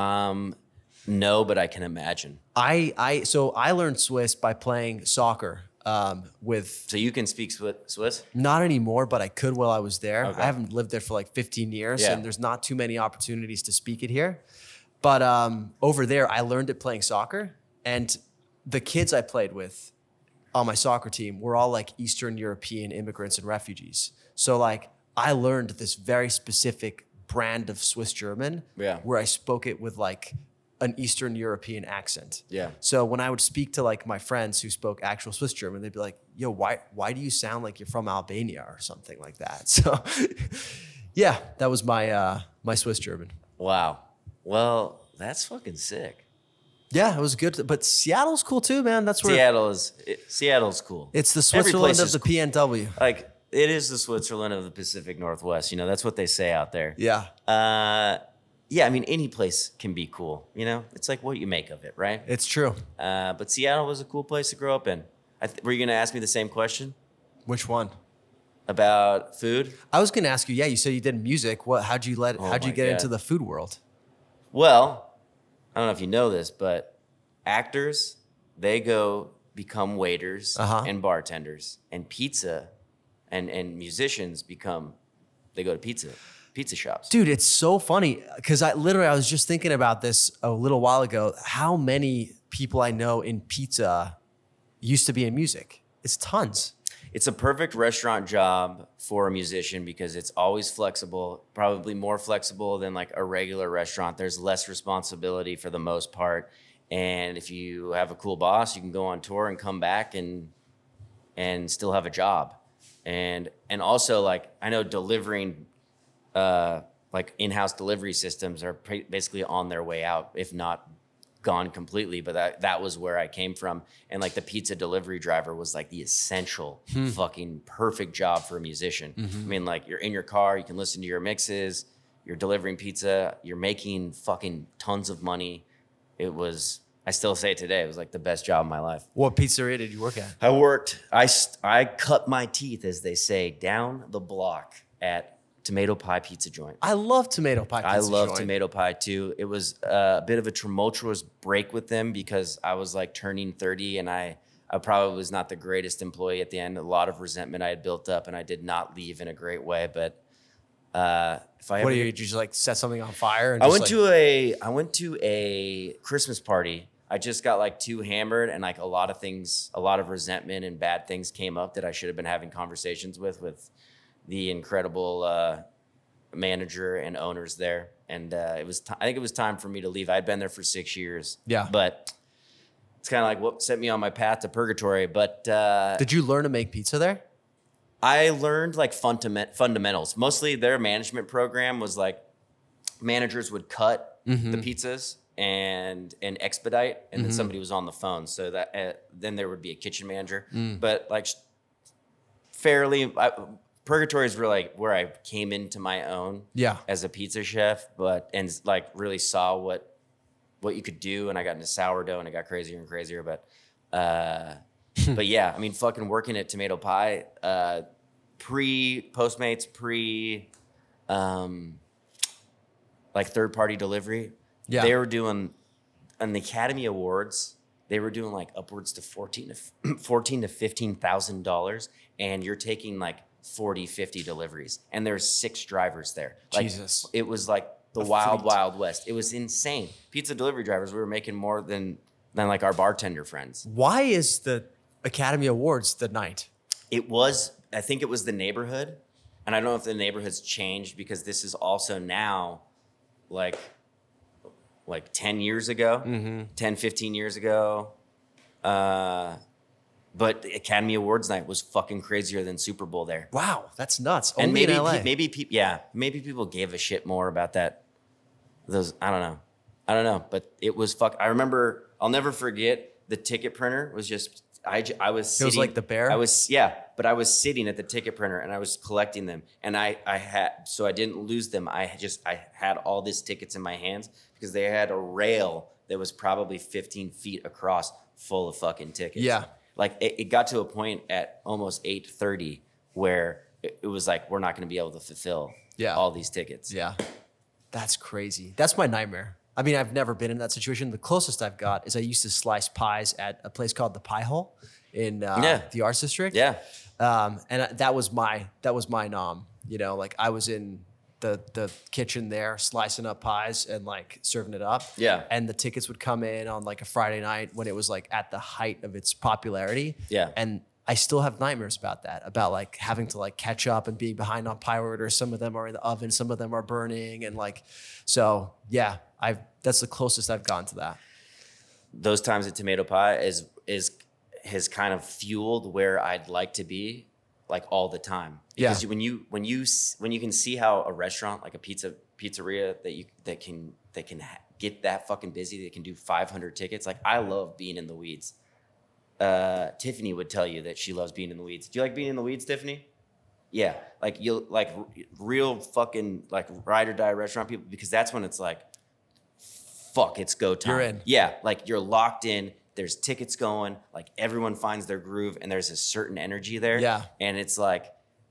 S2: No, but I can imagine.
S1: So I learned Swiss by playing soccer with,
S2: So you can speak Swiss?
S1: not anymore, but I could while I was there.
S2: Okay.
S1: I haven't lived there for like 15 years
S2: Yeah.
S1: and there's not too many opportunities to speak it here. But over there, I learned it playing soccer, and the kids I played with on my soccer team were all like Eastern European immigrants and refugees. So like I learned this very specific brand of Swiss German
S2: Yeah.
S1: where I spoke it with like an Eastern European accent.
S2: Yeah.
S1: So when I would speak to like my friends who spoke actual Swiss German, they'd be like, yo, why do you sound like you're from Albania or something like that? So yeah, that was my my Swiss German.
S2: Wow. Well, that's fucking sick.
S1: Yeah, it was good. But Seattle's cool too, man. That's where
S2: Seattle's cool.
S1: it's the
S2: Every
S1: Switzerland
S2: place
S1: of
S2: is
S1: the PNW.
S2: Like, it is the Switzerland of the Pacific Northwest. You know, that's what they say out there.
S1: Yeah.
S2: Yeah, I mean, any place can be cool. You know, it's like what you make of it, right?
S1: It's true.
S2: But Seattle was a cool place to grow up in. Were you going to ask me the same question
S1: Which one?
S2: about food?
S1: I was gonna ask you, yeah, you said you did music. How'd you
S2: my
S1: get
S2: God.
S1: into the food world?
S2: Well, I don't know if you know this, but actors, they go become waiters
S1: Uh-huh.
S2: and bartenders, and pizza and musicians they go to pizza shops.
S1: Dude, it's so funny because I was just thinking about this a little while ago. How many people I know in pizza used to be in music? It's tons.
S2: It's a perfect restaurant job for a musician because it's always flexible, probably more flexible than like a regular restaurant. There's less responsibility for the most part. And if you have a cool boss, you can go on tour and come back and still have a job. And also, like, I know delivering like in-house delivery systems are basically on their way out, if not gone completely. But that was where I came from. And like the pizza delivery driver was like the essential fucking perfect job for a musician. I mean, like, you're in your car, you can listen to your mixes, you're delivering pizza, you're making fucking tons of money. I still say it today, it was like the best job of my life.
S1: What pizzeria did you work at?
S2: I cut my teeth, as they say, down the block at Tomato Pie Pizza Joint.
S1: I love tomato pie pizza
S2: I love
S1: joint.
S2: tomato pie too. It was a bit of a tumultuous break with them because I was like turning 30 and I probably was not the greatest employee at the end. A lot of resentment I had built up and I did not leave in a great way. But if I
S1: What
S2: ever
S1: do you just like set something on fire? And
S2: I
S1: just,
S2: went to a Christmas party. I just got like too hammered and like a lot of resentment and bad things came up that I should have been having conversations with the incredible manager and owners there. And I think it was time for me to leave. I'd been there for 6 years.
S1: Yeah.
S2: But it's kind of like what set me on my path to purgatory. But
S1: Did you learn to make pizza there?
S2: I learned like fundamentals. Mostly their management program was like managers would cut the pizzas and expedite, and then somebody was on the phone. So that then there would be a kitchen manager. But like Purgatory is really where I came into my own as a pizza chef, and like really saw what you could do. And I got into sourdough and it got crazier and crazier. But yeah, I mean, fucking working at Tomato Pie, Postmates, like third party delivery. Yeah. They were doing on the Academy Awards. They were doing like upwards to $14,000 to $15,000, and you're taking like 40, 50 deliveries, and there's 6 drivers there. Like,
S1: Jesus.
S2: It was like the wild west. It was insane. Pizza delivery drivers, we were making more than like our bartender friends.
S1: Why is the Academy Awards the night?
S2: I think it was the neighborhood, and I don't know if the neighborhood's changed, because this is also now like 10 years ago, 10, 15 years ago. But the Academy Awards night was fucking crazier than Super Bowl there.
S1: Wow, that's nuts.
S2: And
S1: Only in LA.
S2: maybe people gave a shit more about that. I don't know. But it was I remember, I'll never forget, the ticket printer was just, I was sitting. It was
S1: like the bear?
S2: But I was sitting at the ticket printer and I was collecting them. And I didn't lose them. I had all these tickets in my hands because they had a rail that was probably 15 feet across full of fucking tickets.
S1: Yeah.
S2: Like it got to a point at almost 8:30 where it was like, we're not going to be able to fulfill all these tickets.
S1: Yeah. That's crazy. That's my nightmare. I mean, I've never been in that situation. The closest I've got is I used to slice pies at a place called the Pie Hole in the Arts District.
S2: Yeah.
S1: And that was my nom. You know, like I was in the kitchen there slicing up pies and like serving it up.
S2: Yeah.
S1: And the tickets would come in on like a Friday night when it was like at the height of its popularity.
S2: Yeah.
S1: And I still have nightmares about that, about like having to like catch up and being behind on pie orders. Some of them are in the oven, some of them are burning. And like, so yeah, that's the closest I've gotten to that.
S2: Those times at Tomato Pie has kind of fueled where I'd like to be, like all the time. Because when you can see how a restaurant, like a pizzeria that can get that fucking busy, they can do 500 tickets. Like, I love being in the weeds. Tiffany would tell you that she loves being in the weeds. Do you like being in the weeds, Tiffany? Yeah, like you'll like real fucking like ride or die restaurant people, because that's when it's like, fuck, it's go time.
S1: You're in.
S2: Yeah, like you're locked in. There's tickets going. Like everyone finds their groove, and there's a certain energy there.
S1: Yeah,
S2: and it's like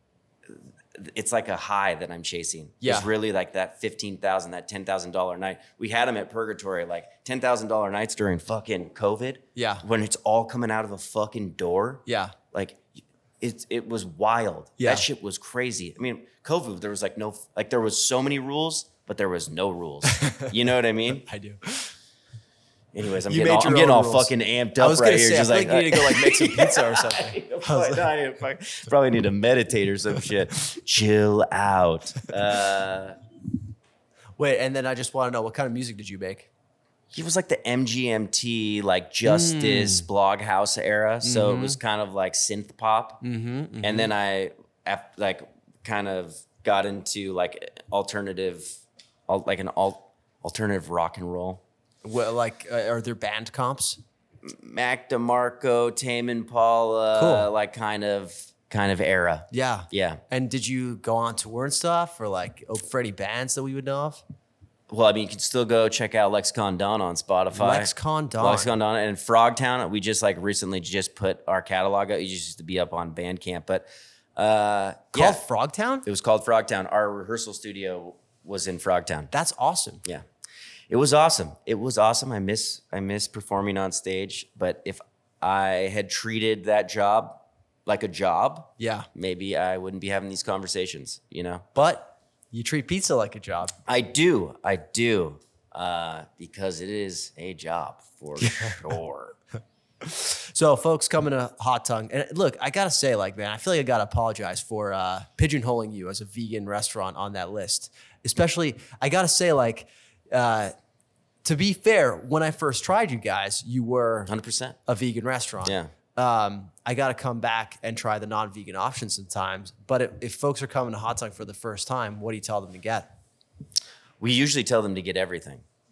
S2: a high that I'm chasing.
S1: Yeah,
S2: it's really like that $15,000, that $10,000 night. We had them at Purgatory, like $10,000 nights during fucking COVID.
S1: Yeah,
S2: when it's all coming out of a fucking door.
S1: Yeah,
S2: like it was wild.
S1: Yeah,
S2: that shit was crazy. I mean, COVID, there was like there was so many rules, but there was no rules. You know what I mean?
S1: I do.
S2: Anyways, I'm getting all fucking amped up right here.
S1: I feel like you need to go like make some pizza or something.
S2: Probably need to meditate or some shit. Chill out.
S1: Wait, and then I just want to know, what kind of music did you make?
S2: It was like the MGMT, like Justice, Bloghouse era. So it was kind of like synth pop. And then I like kind of got into like alternative rock and roll.
S1: Well, like, are there band comps?
S2: Mac DeMarco, Tame Impala,
S1: cool.
S2: Like kind of era.
S1: Yeah.
S2: Yeah.
S1: And did you go on tour and stuff, or like Freddie bands that we would know of?
S2: Well, I mean, you can still go check out Lexicon Dawn on Spotify.
S1: Lexicon Dawn.
S2: And Frogtown. We just like recently just put our catalog out. It used to be up on Bandcamp, but
S1: called Frogtown?
S2: It was called Frogtown. Our rehearsal studio was in Frogtown.
S1: That's awesome.
S2: Yeah. It was awesome. I miss performing on stage, but if I had treated that job like a job, maybe I wouldn't be having these conversations, you know?
S1: But you treat pizza like a job.
S2: I do. Because it is a job for sure.
S1: So folks coming to Hot Tongue, and look, I gotta say, like, man, I feel like I gotta apologize for pigeonholing you as a vegan restaurant on that list. Especially, I gotta say, like, to be fair, when I first tried you guys, you were
S2: 100%
S1: a vegan restaurant.
S2: Yeah.
S1: I got to come back and try the non-vegan options sometimes. But if folks are coming to Hot Tongue for the first time, what do you tell them to get?
S2: We usually tell them to get everything.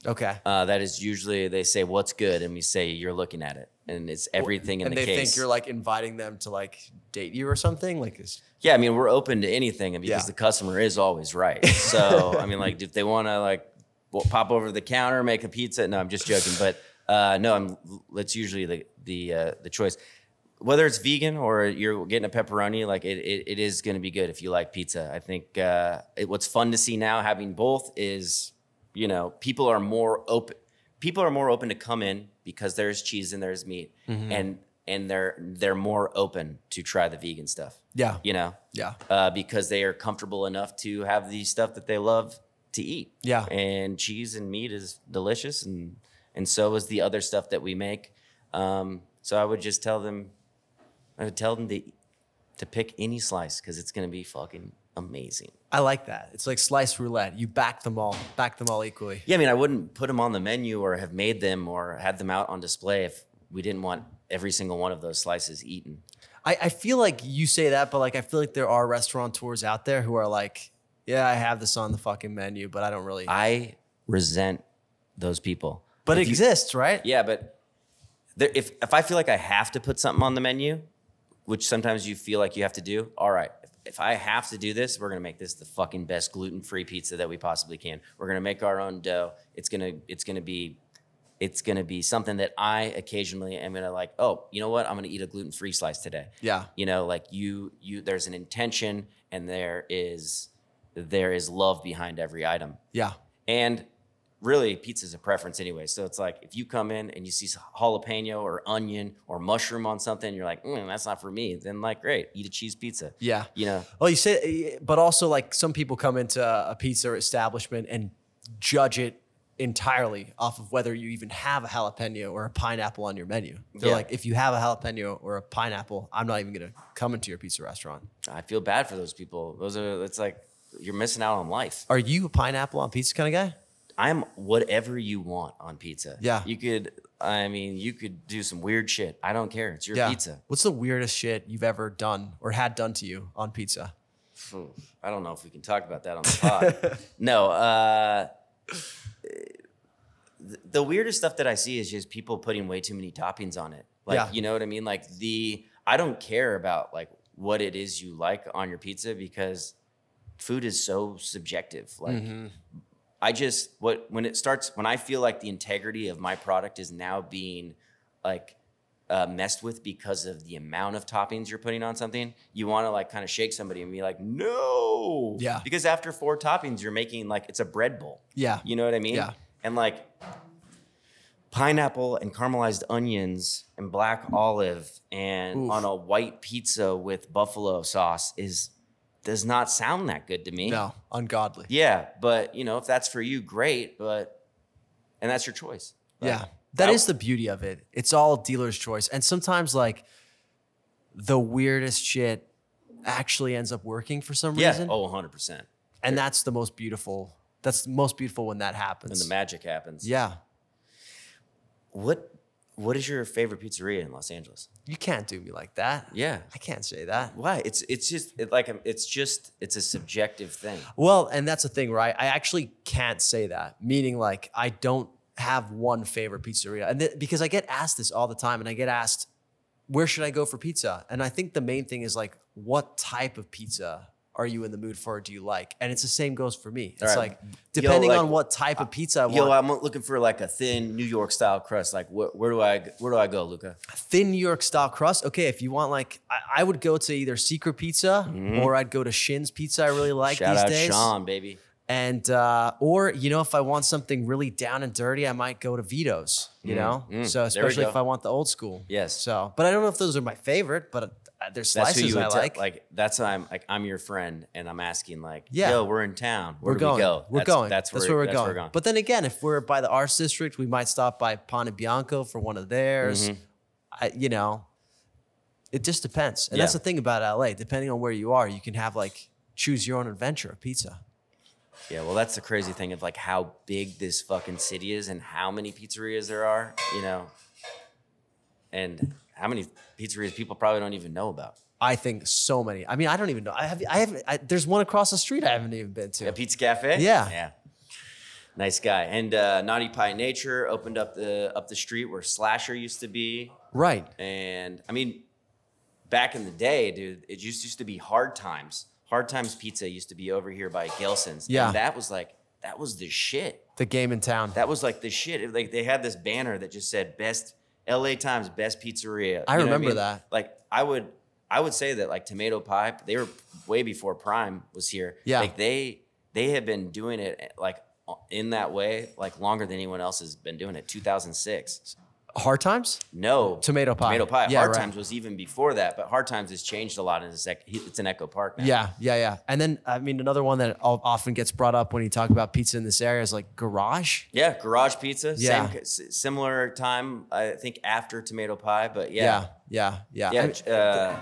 S1: Okay.
S2: That is usually, they say, what's good? And we say, you're looking at it. And it's everything in the case.
S1: And they think you're like inviting them to like date you or something? Like,
S2: yeah, I mean, we're open to anything, and because the customer is always right. So, I mean, like, if they want to like pop over to the counter, make a pizza. No, I'm just joking. But no, that's usually the choice. Whether it's vegan or you're getting a pepperoni, like it is going to be good if you like pizza. I think what's fun to see now, having both, is, you know, people are more open. People are more open to come in because there's cheese and there's meat, and they're more open to try the vegan stuff.
S1: Yeah.
S2: You know?
S1: Yeah.
S2: Because they are comfortable enough to have the stuff that they love to eat.
S1: Yeah.
S2: And cheese and meat is delicious, and so is the other stuff that we make. So I would just tell them, to pick any slice, because it's going to be fucking amazing.
S1: I like that. It's like slice roulette. You back them all equally.
S2: Yeah, I mean, I wouldn't put them on the menu or have made them or had them out on display if we didn't want every single one of those slices eaten.
S1: I feel like you say that, but like I feel like there are restaurateurs out there who are like, yeah, I have this on the fucking menu, but I don't really.
S2: I resent those people.
S1: But it exists, right?
S2: Yeah, but if I feel like I have to put something on the menu, which sometimes you feel like you have to do, all right, if I have to do this, we're gonna make this the fucking best gluten-free pizza that we possibly can. We're gonna make our own dough. It's gonna be something that I occasionally am gonna like, oh, you know what? I'm gonna eat a gluten-free slice today.
S1: Yeah.
S2: You know, like you there's an intention, and there is love behind every item.
S1: Yeah.
S2: And really, pizza is a preference anyway. So it's like, if you come in and you see jalapeno or onion or mushroom on something, and you're like, that's not for me, then like, great, eat a cheese pizza.
S1: Yeah.
S2: You know?
S1: Well, you say, but also like some people come into a pizza establishment and judge it entirely off of whether you even have a jalapeno or a pineapple on your menu. They're like, if you have a jalapeno or a pineapple, I'm not even going to come into your pizza restaurant.
S2: I feel bad for those people. It's like, you're missing out on life.
S1: Are you a pineapple on pizza kind of guy?
S2: I'm whatever you want on pizza.
S1: Yeah.
S2: You could do some weird shit. I don't care. It's your pizza.
S1: What's the weirdest shit you've ever done or had done to you on pizza?
S2: I don't know if we can talk about that on the pod. No. The weirdest stuff that I see is just people putting way too many toppings on it. Like, you know what I mean? Like I don't care about like what it is you like on your pizza, because food is so subjective. Like, when I feel like the integrity of my product is now being like messed with because of the amount of toppings you're putting on something, you want to like kind of shake somebody and be like, no.
S1: Yeah.
S2: Because after 4 toppings, you're making like, it's a bread bowl.
S1: Yeah.
S2: You know what I mean?
S1: Yeah.
S2: And like pineapple and caramelized onions and black olive and on a white pizza with buffalo sauce does not sound that good to me.
S1: No, ungodly.
S2: Yeah, but you know, if that's for you, great. And that's your choice.
S1: Yeah, that is the beauty of it. It's all dealer's choice, and sometimes like the weirdest shit actually ends up working for some reason.
S2: Oh, 100%.
S1: And that's the most beautiful. That's the most beautiful when that happens.
S2: When the magic happens.
S1: Yeah.
S2: What is your favorite pizzeria in Los Angeles?
S1: You can't do me like that.
S2: Yeah.
S1: I can't say that.
S2: Why? It's a subjective thing.
S1: Well, and that's the thing, right? I actually can't say that. Meaning like I don't have one favorite pizzeria. And because I get asked this all the time, and I get asked, where should I go for pizza? And I think the main thing is like, what type of pizza are you in the mood for? Or do you like? And it's the same goes for me. It's like, depending on what type of pizza I want.
S2: I'm looking for like a thin New York style crust. Like where do I go, Luca?
S1: Thin New York style crust. Okay, if you want like, I would go to either Secret Pizza or I'd go to Shin's Pizza. I really like
S2: Shout
S1: these
S2: out
S1: days.
S2: Sean, baby.
S1: And or you know, if I want something really down and dirty, I might go to Vito's. You know, so especially if I want the old school.
S2: Yes.
S1: So, but I don't know if those are my favorite, but there's slices I like.
S2: Like that's why I'm your friend, and I'm asking like,
S1: yeah,
S2: yo, we're in town. Where
S1: we're
S2: do
S1: going.
S2: we go?
S1: We're going.
S2: That's where we're going.
S1: But then again, if we're by the Arts District, we might stop by Pane Bianco for one of theirs. You know, it just depends. And that's the thing about LA. Depending on where you are, you can have like choose your own adventure of pizza.
S2: Yeah, well, that's the crazy thing of like how big this fucking city is and how many pizzerias there are, you know, and how many pizzerias people probably don't even know about.
S1: I think so many. I mean, I don't even know. There's one across the street I haven't even been to.
S2: A pizza cafe?
S1: Yeah.
S2: Yeah. Nice guy. And Naughty Pie Nature opened up the street where Slasher used to be.
S1: Right.
S2: And I mean, back in the day, dude, it just used to be Hard Times. Hard Times Pizza used to be over here by Gelson's.
S1: Yeah.
S2: And that was the shit.
S1: The game in town.
S2: That was like the shit. Like they had this banner that just said best LA Times best pizzeria.
S1: I remember that.
S2: Like I would say that like Tomato Pie, they were way before Prime was here.
S1: Yeah.
S2: Like they had been doing it like in that way like longer than anyone else has been doing it. 2006.
S1: Hard Times?
S2: No.
S1: Tomato Pie.
S2: Tomato Pie.
S1: Yeah,
S2: Hard
S1: right.
S2: Times was even before that, but Hard Times has changed a lot. And it's in Echo Park now.
S1: Yeah. And then, I mean, another one that often gets brought up when you talk about pizza in this area is like Garage.
S2: Yeah, Garage Pizza.
S1: Yeah.
S2: Similar time, I think, after Tomato Pie, but
S1: Yeah.
S2: Yeah,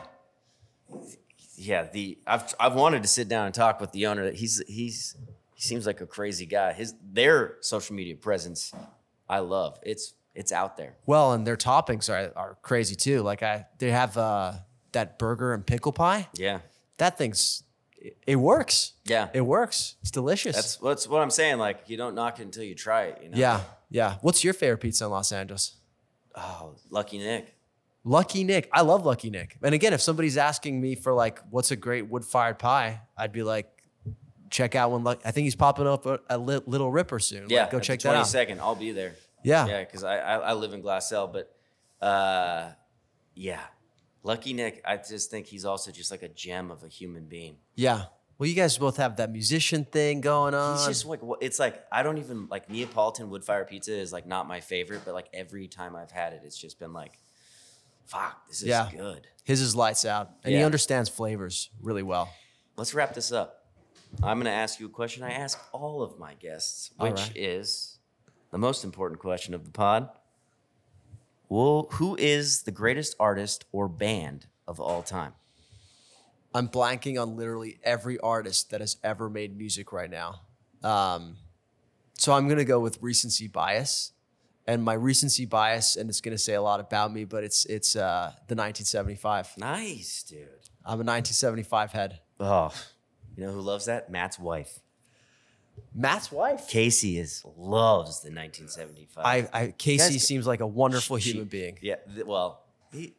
S2: I've wanted to sit down and talk with the owner. He seems like a crazy guy. Their social media presence, I love. It's out there.
S1: Well, and their toppings are crazy too. Like they have that burger and pickle pie.
S2: Yeah.
S1: That it works.
S2: Yeah.
S1: It works. It's delicious.
S2: That's what I'm saying. Like you don't knock it until you try it. You know?
S1: Yeah. What's your favorite pizza in Los Angeles?
S2: Oh, Lucky Nick.
S1: Lucky Nick. I love Lucky Nick. And again, if somebody's asking me for like, what's a great wood-fired pie, I'd be like, check out one. I think he's popping up at Little Ripper soon.
S2: Yeah,
S1: like, go check that out.
S2: 22nd, I'll be there.
S1: Yeah.
S2: Yeah, because I live in Glassell, but yeah. Lucky Nick, I just think he's also just like a gem of a human being.
S1: Yeah. Well, you guys both have that musician thing going on.
S2: He's just like, it's like, I don't even, like Neapolitan wood fire pizza is like not my favorite, but like every time I've had it, it's just been like, fuck, this is good.
S1: His is lights out. And he
S2: Yeah.
S1: understands flavors really well.
S2: Let's wrap this up. I'm going to ask you a question I ask all of my guests,
S1: All
S2: which
S1: right.
S2: is the most important question of the pod. Well, who is the greatest artist or band of all time?
S1: I'm blanking on literally every artist that has ever made music right now. So I'm going to go with recency bias. And my recency bias, and it's going to say a lot about me, but it's the 1975.
S2: Nice, dude.
S1: I'm a 1975 head.
S2: Oh, you know who loves that? Matt's wife.
S1: Matt's wife.
S2: Casey loves the 1975.
S1: Casey
S2: Guys,
S1: seems like a wonderful
S2: She-
S1: human being.
S2: Yeah, well, he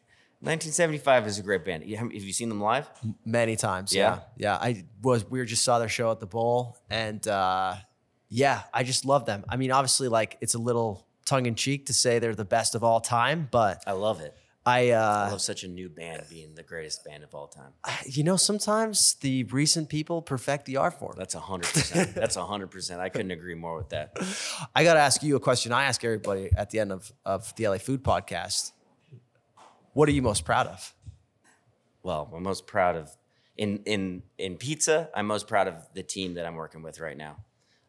S2: 1975 is a great band. Have you seen them live?
S1: Many times.
S2: Yeah.
S1: Yeah. We just saw their show at the Bowl, and yeah, I just love them. I mean, obviously, like it's a little tongue in cheek to say they're the best of all time, but
S2: I love it.
S1: I
S2: love such a new band being the greatest band of all time.
S1: sometimes the recent people perfect the art form.
S2: That's 100%. That's 100%. I couldn't agree more with that.
S1: I got to ask you a question. I ask everybody at the end of the LA Food Podcast. What are you most proud of?
S2: Well, I'm most proud of in pizza. I'm most proud of the team that I'm working with right now.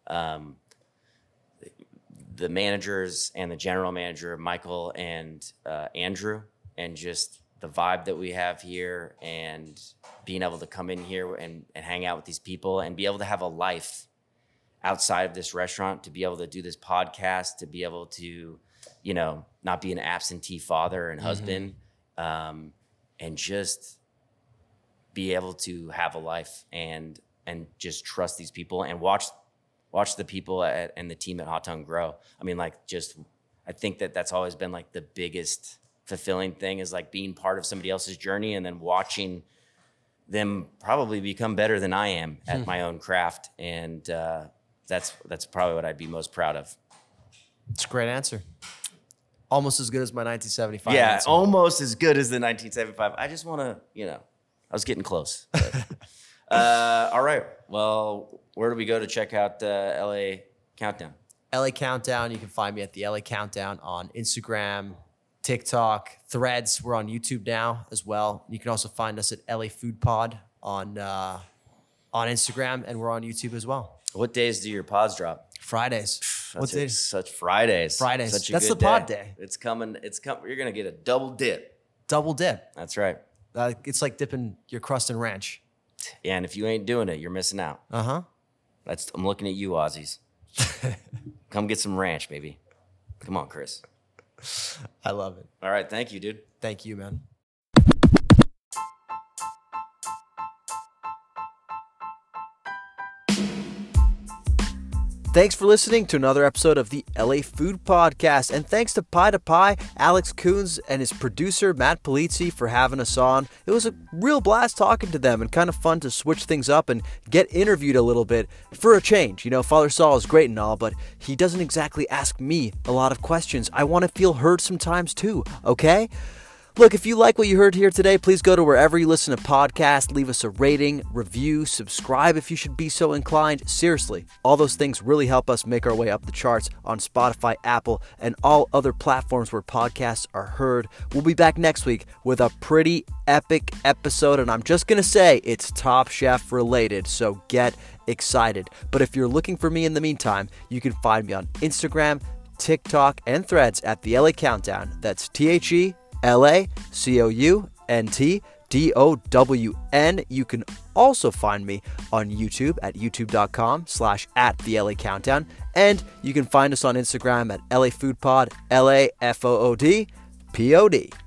S2: The managers and the general manager, Michael and Andrew, and just the vibe that we have here, and being able to come in here and hang out with these people and be able to have a life outside of this restaurant, to be able to do this podcast, to be able to, not be an absentee father and husband, and just be able to have a life and just trust these people and watch the people and the team at Hot Tongue grow. I mean, like, I think that's always been like the biggest fulfilling thing, is like being part of somebody else's journey and then watching them probably become better than I am at my own craft. And that's probably what I'd be most proud of.
S1: It's a great answer. Almost as good as my 1975
S2: Yeah,
S1: answer.
S2: almost as good as the 1975. I just want to, I was getting close. But, all right. Well, where do we go to check out LA Countdown?
S1: LA Countdown. You can find me at the LA Countdown on Instagram, TikTok, Threads. We're on YouTube now as well. You can also find us at LA Food Pod on Instagram, and we're on YouTube as well.
S2: What days do your pods drop?
S1: Fridays. What days?
S2: Such Fridays.
S1: Fridays.
S2: Such a
S1: That's
S2: good
S1: the pod day.
S2: It's coming. You're gonna get a double dip.
S1: Double dip.
S2: That's right.
S1: It's like dipping your crust in ranch.
S2: Yeah, and if you ain't doing it, you're missing out.
S1: Uh-huh.
S2: I'm looking at you, Aussies. Come get some ranch, baby. Come on, Chris.
S1: I love it.
S2: All right, thank you, dude.
S1: Thank you, man. Thanks for listening to another episode of the LA Food Podcast, and thanks to Pie to Pie, Alex Coons, and his producer Matt Polizzi for having us on. It was a real blast talking to them and kind of fun to switch things up and get interviewed a little bit for a change. You know, Father Saul is great and all, but he doesn't exactly ask me a lot of questions. I want to feel heard sometimes too, okay? Look, if you like what you heard here today, please go to wherever you listen to podcasts, leave us a rating, review, subscribe if you should be so inclined. Seriously, all those things really help us make our way up the charts on Spotify, Apple, and all other platforms where podcasts are heard. We'll be back next week with a pretty epic episode, and I'm just going to say it's Top Chef related, so get excited. But if you're looking for me in the meantime, you can find me on Instagram, TikTok, and Threads at The LA Countdown. That's TheLACountDown. You can also find me on YouTube at youtube.com/@TheLACountdown. And you can find us on Instagram at LA Food Pod, LAFOODPOD.